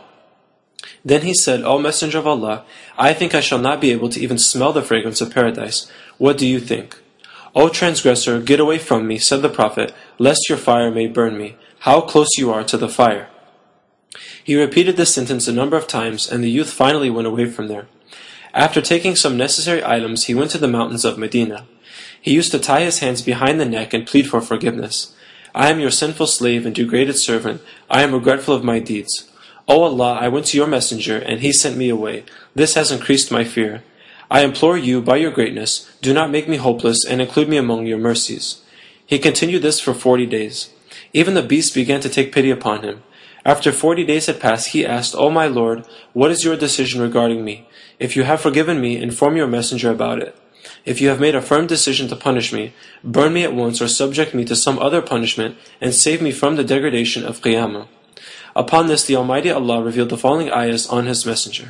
Then he said, O Messenger of Allah, I think I shall not be able to even smell the fragrance of paradise. What do you think? O transgressor, get away from me, said the Prophet, lest your fire may burn me. How close you are to the fire. He repeated this sentence a number of times, and the youth finally went away from there. After taking some necessary items, he went to the mountains of Medina. He used to tie his hands behind the neck and plead for forgiveness. I am your sinful slave and degraded servant. I am regretful of my deeds. O Allah, I went to your messenger, and he sent me away. This has increased my fear. I implore you, by your greatness, do not make me hopeless and include me among your mercies. He continued this for 40 days. Even the beasts began to take pity upon him. After 40 days had passed, he asked, O my Lord, what is your decision regarding me? If you have forgiven me, inform your messenger about it. If you have made a firm decision to punish me, burn me at once or subject me to some other punishment and save me from the degradation of Qiyamah. Upon this, the Almighty Allah revealed the following ayahs on His messenger.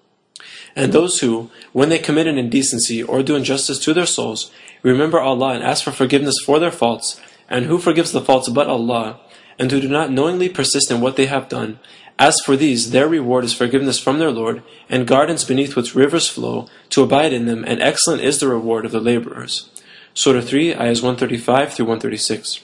And those who, when they commit an indecency or do injustice to their souls, remember Allah and ask for forgiveness for their faults, and who forgives the faults but Allah, and who do not knowingly persist in what they have done, as for these, their reward is forgiveness from their Lord, and gardens beneath which rivers flow, to abide in them, and excellent is the reward of the laborers. Surah 3, ayahs 135 through 136.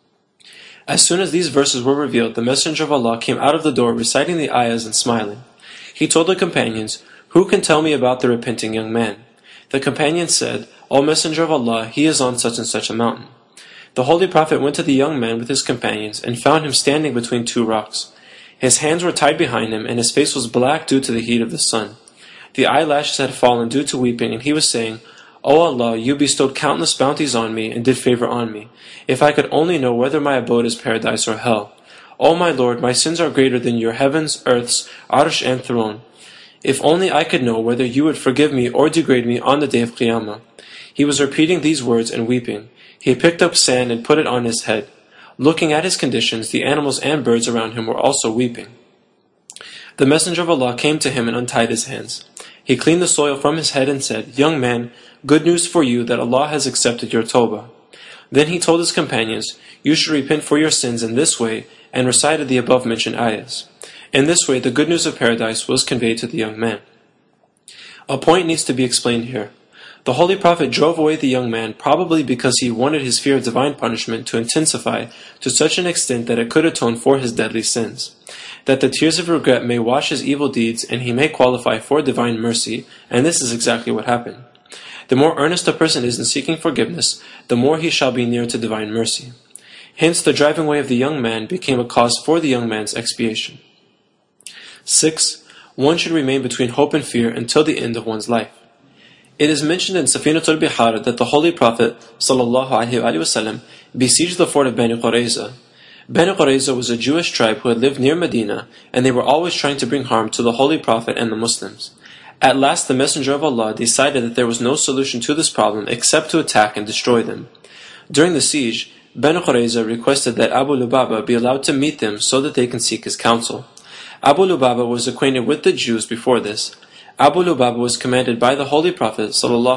As soon as these verses were revealed, the Messenger of Allah came out of the door reciting the ayahs and smiling. He told the companions, Who can tell me about the repenting young man? The companions said, O Messenger of Allah, he is on such and such a mountain. The Holy Prophet went to the young man with his companions and found him standing between 2 rocks. His hands were tied behind him, and his face was black due to the heat of the sun. The eyelashes had fallen due to weeping, and he was saying, O Allah, you bestowed countless bounties on me and did favor on me. If I could only know whether my abode is paradise or hell. O my Lord, my sins are greater than your heavens, earths, arsh, and throne. If only I could know whether you would forgive me or degrade me on the day of Qiyamah. He was repeating these words and weeping. He picked up sand and put it on his head. Looking at his conditions, the animals and birds around him were also weeping. The Messenger of Allah came to him and untied his hands. He cleaned the soil from his head and said, Young man, good news for you that Allah has accepted your tawbah. Then he told his companions, You should repent for your sins in this way, and recited the above-mentioned ayahs. In this way, the good news of paradise was conveyed to the young man. A point needs to be explained here. The Holy Prophet drove away the young man probably because he wanted his fear of divine punishment to intensify to such an extent that it could atone for his deadly sins, that the tears of regret may wash his evil deeds and he may qualify for divine mercy, and this is exactly what happened. The more earnest a person is in seeking forgiveness, the more he shall be near to divine mercy. Hence the driving away of the young man became a cause for the young man's expiation. 6. One should remain between hope and fear until the end of one's life. It is mentioned in Safinatul Bihar that the Holy Prophet ﷺ besieged the fort of Bani Qurayza. Bani Qurayza was a Jewish tribe who had lived near Medina, and they were always trying to bring harm to the Holy Prophet and the Muslims. At last the Messenger of Allah decided that there was no solution to this problem except to attack and destroy them. During the siege, Bani Qurayza requested that Abu Lubaba be allowed to meet them so that they can seek his counsel. Abu Lubaba was acquainted with the Jews before this. Abu Lubaba was commanded by the Holy Prophet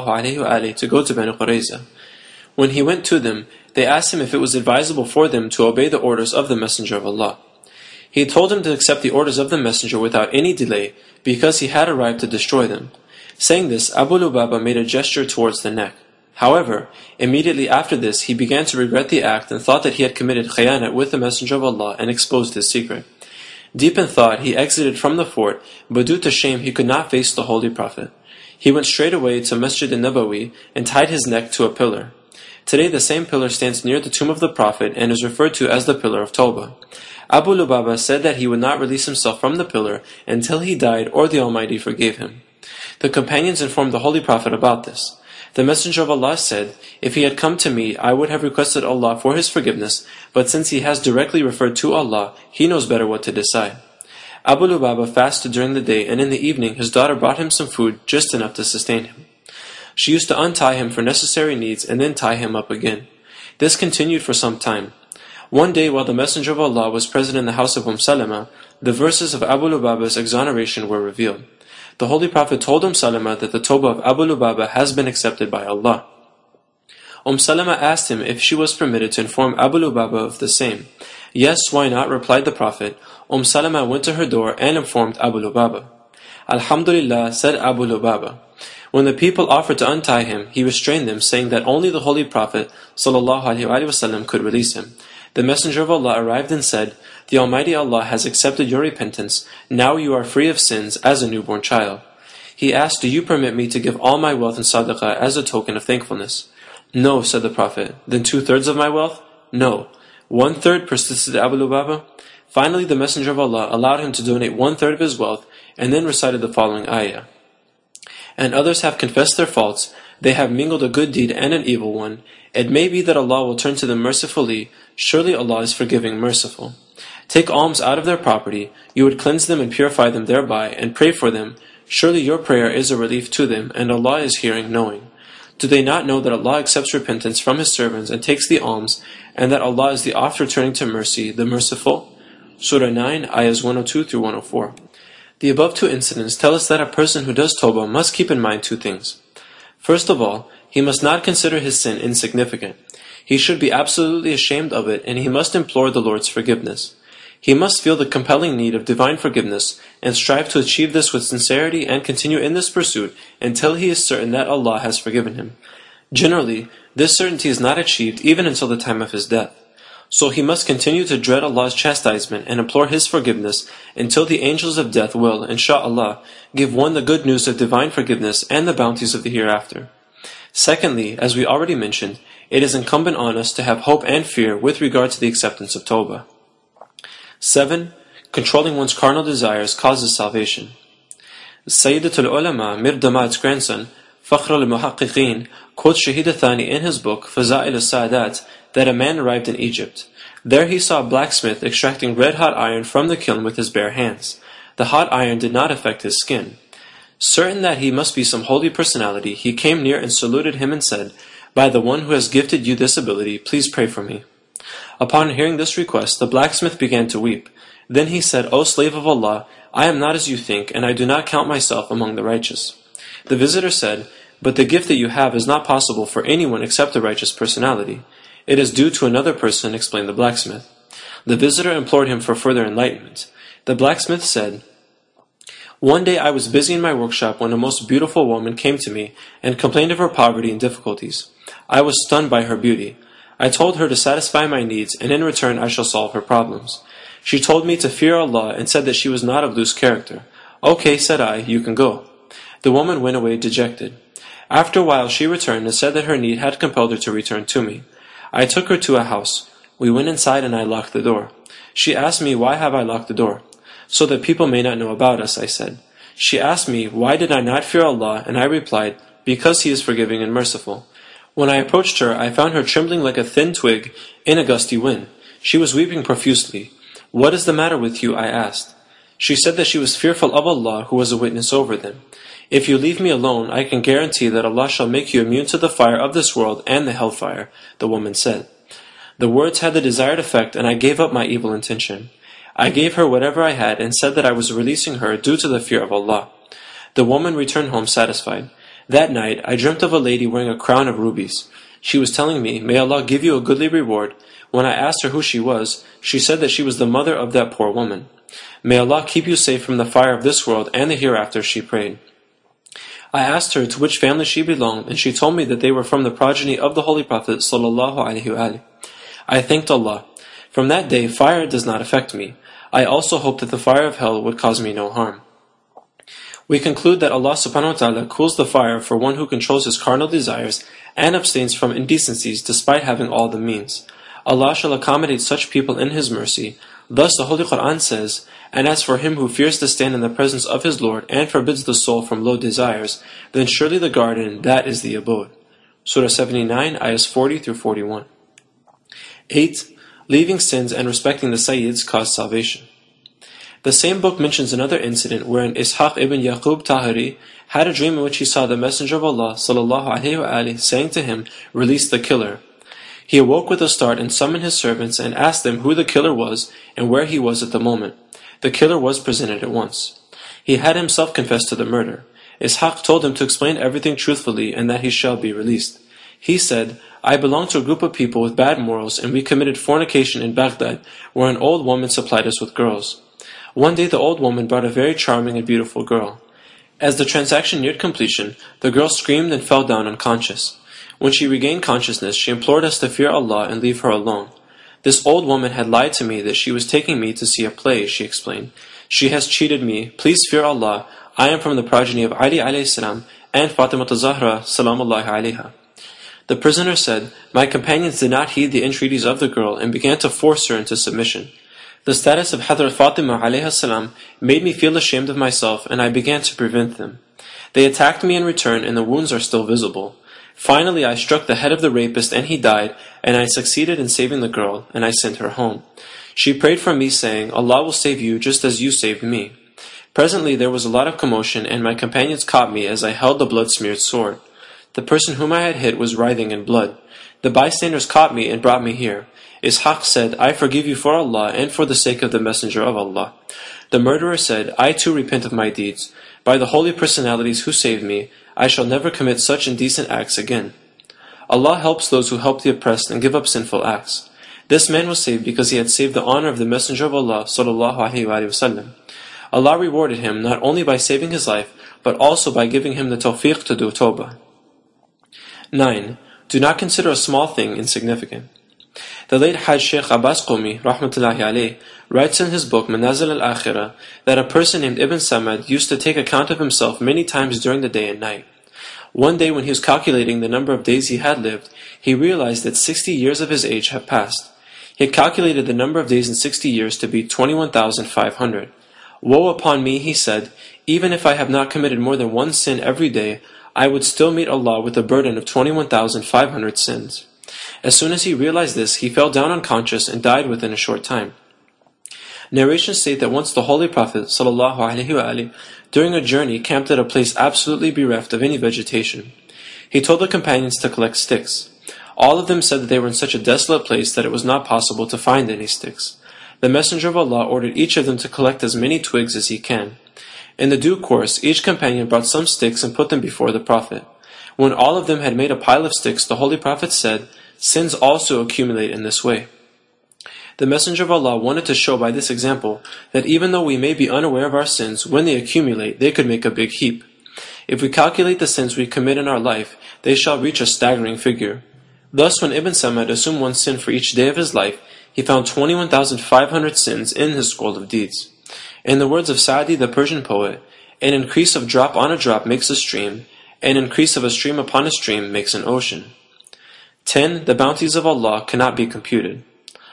ﷺ to go to Bani Qurayza. When he went to them, they asked him if it was advisable for them to obey the orders of the Messenger of Allah. He told them to accept the orders of the Messenger without any delay because he had arrived to destroy them. Saying this, Abu Lubaba made a gesture towards the neck. However, immediately after this he began to regret the act and thought that he had committed khiyanat with the Messenger of Allah and exposed his secret. Deep in thought, he exited from the fort, but due to shame he could not face the Holy Prophet. He went straight away to Masjid al-Nabawi and tied his neck to a pillar. Today the same pillar stands near the tomb of the Prophet and is referred to as the Pillar of Tawbah. Abu Lubaba said that he would not release himself from the pillar until he died or the Almighty forgave him. The companions informed the Holy Prophet about this. The Messenger of Allah said, "If he had come to me, I would have requested Allah for his forgiveness, but since he has directly referred to Allah, he knows better what to decide." Abu Lubaba fasted during the day, and in the evening his daughter brought him some food, just enough to sustain him. She used to untie him for necessary needs and then tie him up again. This continued for some time. One day while the Messenger of Allah was present in the house of Salama, the verses of Abu Lubaba's exoneration were revealed. The Holy Prophet told Salama that the Tawbah of Abu Lubaba has been accepted by Allah. Salama asked him if she was permitted to inform Abu Lubaba of the same. "Yes, why not?" replied the Prophet. Salama went to her door and informed Abu Lubaba. "Alhamdulillah," said Abu Lubaba. When the people offered to untie him, he restrained them, saying that only the Holy Prophet ﷺ could release him. The Messenger of Allah arrived and said, "The Almighty Allah has accepted your repentance. Now you are free of sins as a newborn child." He asked, "Do you permit me to give all my wealth in sadaqah as a token of thankfulness?" "No," said the Prophet. "Then 2/3 of my wealth?" "No." 1/3, persisted Abu Lubaba. Finally the Messenger of Allah allowed him to donate 1/3 of his wealth and then recited the following ayah. "And others have confessed their faults, they have mingled a good deed and an evil one. It may be that Allah will turn to them mercifully, surely Allah is forgiving, merciful. Take alms out of their property, you would cleanse them and purify them thereby, and pray for them, surely your prayer is a relief to them, and Allah is hearing, knowing. Do they not know that Allah accepts repentance from His servants and takes the alms, and that Allah is the oft returning to mercy, the merciful?" Surah 9, ayahs 102 through 104. The above two incidents tell us that a person who does tawbah must keep in mind two things. First of all, he must not consider his sin insignificant. He should be absolutely ashamed of it, and he must implore the Lord's forgiveness. He must feel the compelling need of divine forgiveness and strive to achieve this with sincerity and continue in this pursuit until he is certain that Allah has forgiven him. Generally, this certainty is not achieved even until the time of his death. So he must continue to dread Allah's chastisement and implore His forgiveness until the angels of death will, insha'Allah, give one the good news of divine forgiveness and the bounties of the hereafter. Secondly, as we already mentioned, it is incumbent on us to have hope and fear with regard to the acceptance of Tawbah. 7. Controlling one's carnal desires causes salvation. Sayyidatul Ulama, Mir Damad's grandson, Fakhr al-Muhaqqiqeen, quotes Shahid al-Thani in his book Faza'il al-Sa'adat that a man arrived in Egypt. There he saw a blacksmith extracting red-hot iron from the kiln with his bare hands. The hot iron did not affect his skin. Certain that he must be some holy personality, he came near and saluted him and said, "By the one who has gifted you this ability, please pray for me." Upon hearing this request, the blacksmith began to weep. Then he said, "O slave of Allah, I am not as you think, and I do not count myself among the righteous." The visitor said, "But the gift that you have is not possible for anyone except a righteous personality. It is due to another person," explained the blacksmith. The visitor implored him for further enlightenment. The blacksmith said, One day I was busy in my workshop when a most beautiful woman came to me and complained of her poverty and difficulties. I was stunned by her beauty. I told her to satisfy my needs, and in return I shall solve her problems. She told me to fear Allah and said that she was not of loose character. Okay, said I, you can go. The woman went away dejected. After a while she returned and said that her need had compelled her to return to me. I took her to a house. We went inside and I locked the door. She asked me, why have I locked the door? So that people may not know about us, I said. She asked me, why did I not fear Allah? And I replied, because He is forgiving and merciful. When I approached her, I found her trembling like a thin twig in a gusty wind. She was weeping profusely. What is the matter with you? I asked. She said that she was fearful of Allah, who was a witness over them. If you leave me alone, I can guarantee that Allah shall make you immune to the fire of this world and the hellfire, the woman said. The words had the desired effect, and I gave up my evil intention. I gave her whatever I had and said that I was releasing her due to the fear of Allah. The woman returned home satisfied. That night, I dreamt of a lady wearing a crown of rubies. She was telling me, may Allah give you a goodly reward. When I asked her who she was, she said that she was the mother of that poor woman. May Allah keep you safe from the fire of this world and the hereafter, she prayed. I asked her to which family she belonged, and she told me that they were from the progeny of the Holy Prophet ﷺ. I thanked Allah. From that day, fire does not affect me. I also hoped that the fire of hell would cause me no harm. We conclude that Allah subhanahu wa ta'ala cools the fire for one who controls his carnal desires and abstains from indecencies despite having all the means. Allah shall accommodate such people in His mercy. Thus the Holy Quran says, and as for him who fears to stand in the presence of his Lord and forbids the soul from low desires, then surely the garden, that is the abode. Surah 79, ayahs 40 through 41. 8. Leaving sins and respecting the Sayyids cause salvation. The same book mentions another incident wherein Ishaq ibn Yaqub Tahiri had a dream in which he saw the Messenger of Allah ﷺ saying to him, release the killer. He awoke with a start and summoned his servants and asked them who the killer was and where he was at the moment. The killer was presented at once. He had himself confessed to the murder. Ishaq told him to explain everything truthfully and that he shall be released. He said, I belong to a group of people with bad morals and we committed fornication in Baghdad where an old woman supplied us with girls. One day the old woman brought a very charming and beautiful girl. As the transaction neared completion, the girl screamed and fell down unconscious. When she regained consciousness, she implored us to fear Allah and leave her alone. This old woman had lied to me that she was taking me to see a play, she explained. She has cheated me. Please fear Allah. I am from the progeny of Ali alayhi salam and Fatima Zahra salamullahi alayha. The prisoner said, my companions did not heed the entreaties of the girl and began to force her into submission. The status of Hazrat Fatima alayha salam made me feel ashamed of myself and I began to prevent them. They attacked me in return and the wounds are still visible. Finally I struck the head of the rapist and he died, and I succeeded in saving the girl, and I sent her home. She prayed for me saying, Allah will save you just as you saved me. Presently there was a lot of commotion and my companions caught me as I held the blood-smeared sword. The person whom I had hit was writhing in blood. The bystanders caught me and brought me here. Ishaq said, I forgive you for Allah and for the sake of the Messenger of Allah. The murderer said, I too repent of my deeds. By the holy personalities who saved me, I shall never commit such indecent acts again. Allah helps those who help the oppressed and give up sinful acts. This man was saved because he had saved the honor of the Messenger of Allah ﷺ. Allah rewarded him not only by saving his life, but also by giving him the tawfiq to do tawbah. 9. Do not consider a small thing insignificant. The late Hajj Sheikh Abbas Qumi rahmatullahi alayh writes in his book Manazil al-Akhirah that a person named Ibn Samad used to take account of himself many times during the day and night. One day when he was calculating the number of days he had lived, he realized that 60 years of his age had passed. He had calculated the number of days in 60 years to be 21,500. Woe upon me, he said, even if I have not committed more than one sin every day, I would still meet Allah with a burden of 21,500 sins. As soon as he realized this, he fell down unconscious and died within a short time. Narrations state that once the Holy Prophet ﷺ, during a journey, camped at a place absolutely bereft of any vegetation. He told the companions to collect sticks. All of them said that they were in such a desolate place that it was not possible to find any sticks. The Messenger of Allah ordered each of them to collect as many twigs as he can. In the due course, each companion brought some sticks and put them before the Prophet. When all of them had made a pile of sticks, the Holy Prophet said, sins also accumulate in this way. The Messenger of Allah wanted to show by this example that even though we may be unaware of our sins, when they accumulate, they could make a big heap. If we calculate the sins we commit in our life, they shall reach a staggering figure. Thus, when Ibn Samad assumed one sin for each day of his life, he found 21,500 sins in his scroll of deeds. In the words of Sa'di, the Persian poet, an increase of drop on a drop makes a stream, an increase of a stream upon a stream makes an ocean. 10. The bounties of Allah cannot be computed.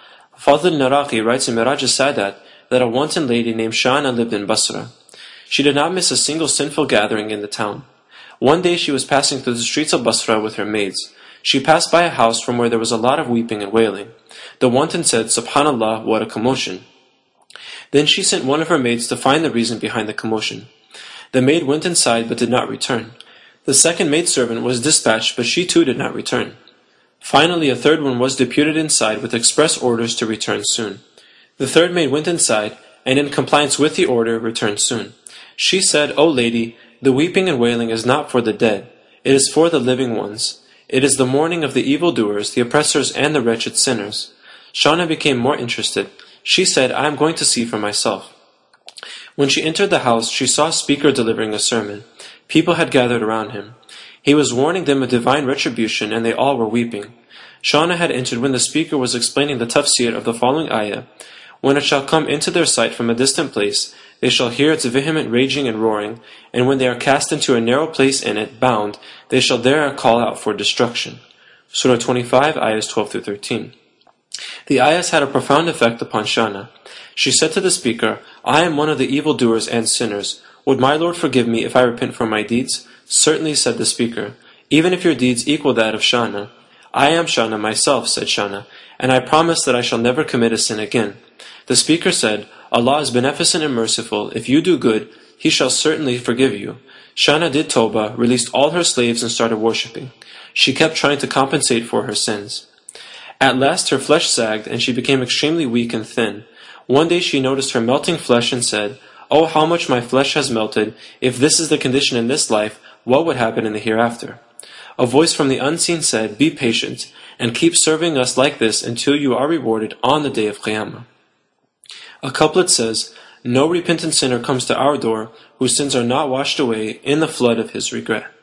Fadl Naraqi writes in Miraj al-Sadat that a wanton lady named Shana lived in Basra. She did not miss a single sinful gathering in the town. One day she was passing through the streets of Basra with her maids. She passed by a house from where there was a lot of weeping and wailing. The wanton said, "Subhanallah, what a commotion." Then she sent one of her maids to find the reason behind the commotion. The maid went inside but did not return. The second maidservant was dispatched, but she too did not return. Finally, a third one was deputed inside with express orders to return soon. The third maid went inside, and in compliance with the order, returned soon. She said, "O lady, the weeping and wailing is not for the dead. It is for the living ones. It is the mourning of the evildoers, the oppressors, and the wretched sinners." Shana became more interested. She said, "I am going to see for myself." When she entered the house, she saw a speaker delivering a sermon. People had gathered around him. He was warning them of divine retribution, and they all were weeping. Shana had entered when the speaker was explaining the tafsir of the following ayah. "When it shall come into their sight from a distant place, they shall hear its vehement raging and roaring, and when they are cast into a narrow place in it, bound, they shall there call out for destruction." Surah 25, ayahs 12 through 13. The ayahs had a profound effect upon Shana. She said to the speaker, "I am one of the evildoers and sinners. Would my Lord forgive me if I repent from my deeds?" "Certainly," said the speaker, "even if your deeds equal that of Shana." "I am Shana myself," said Shana, "and I promise that I shall never commit a sin again." The speaker said, "Allah is beneficent and merciful. If you do good, He shall certainly forgive you." Shana did tawbah, released all her slaves, and started worshipping. She kept trying to compensate for her sins. At last her flesh sagged, and she became extremely weak and thin. One day she noticed her melting flesh and said, "Oh, how much my flesh has melted! If this is the condition in this life, what would happen in the hereafter?" A voice from the unseen said, "Be patient, and keep serving us like this until you are rewarded on the day of Qiyamah." A couplet says, "No repentant sinner comes to our door whose sins are not washed away in the flood of his regret."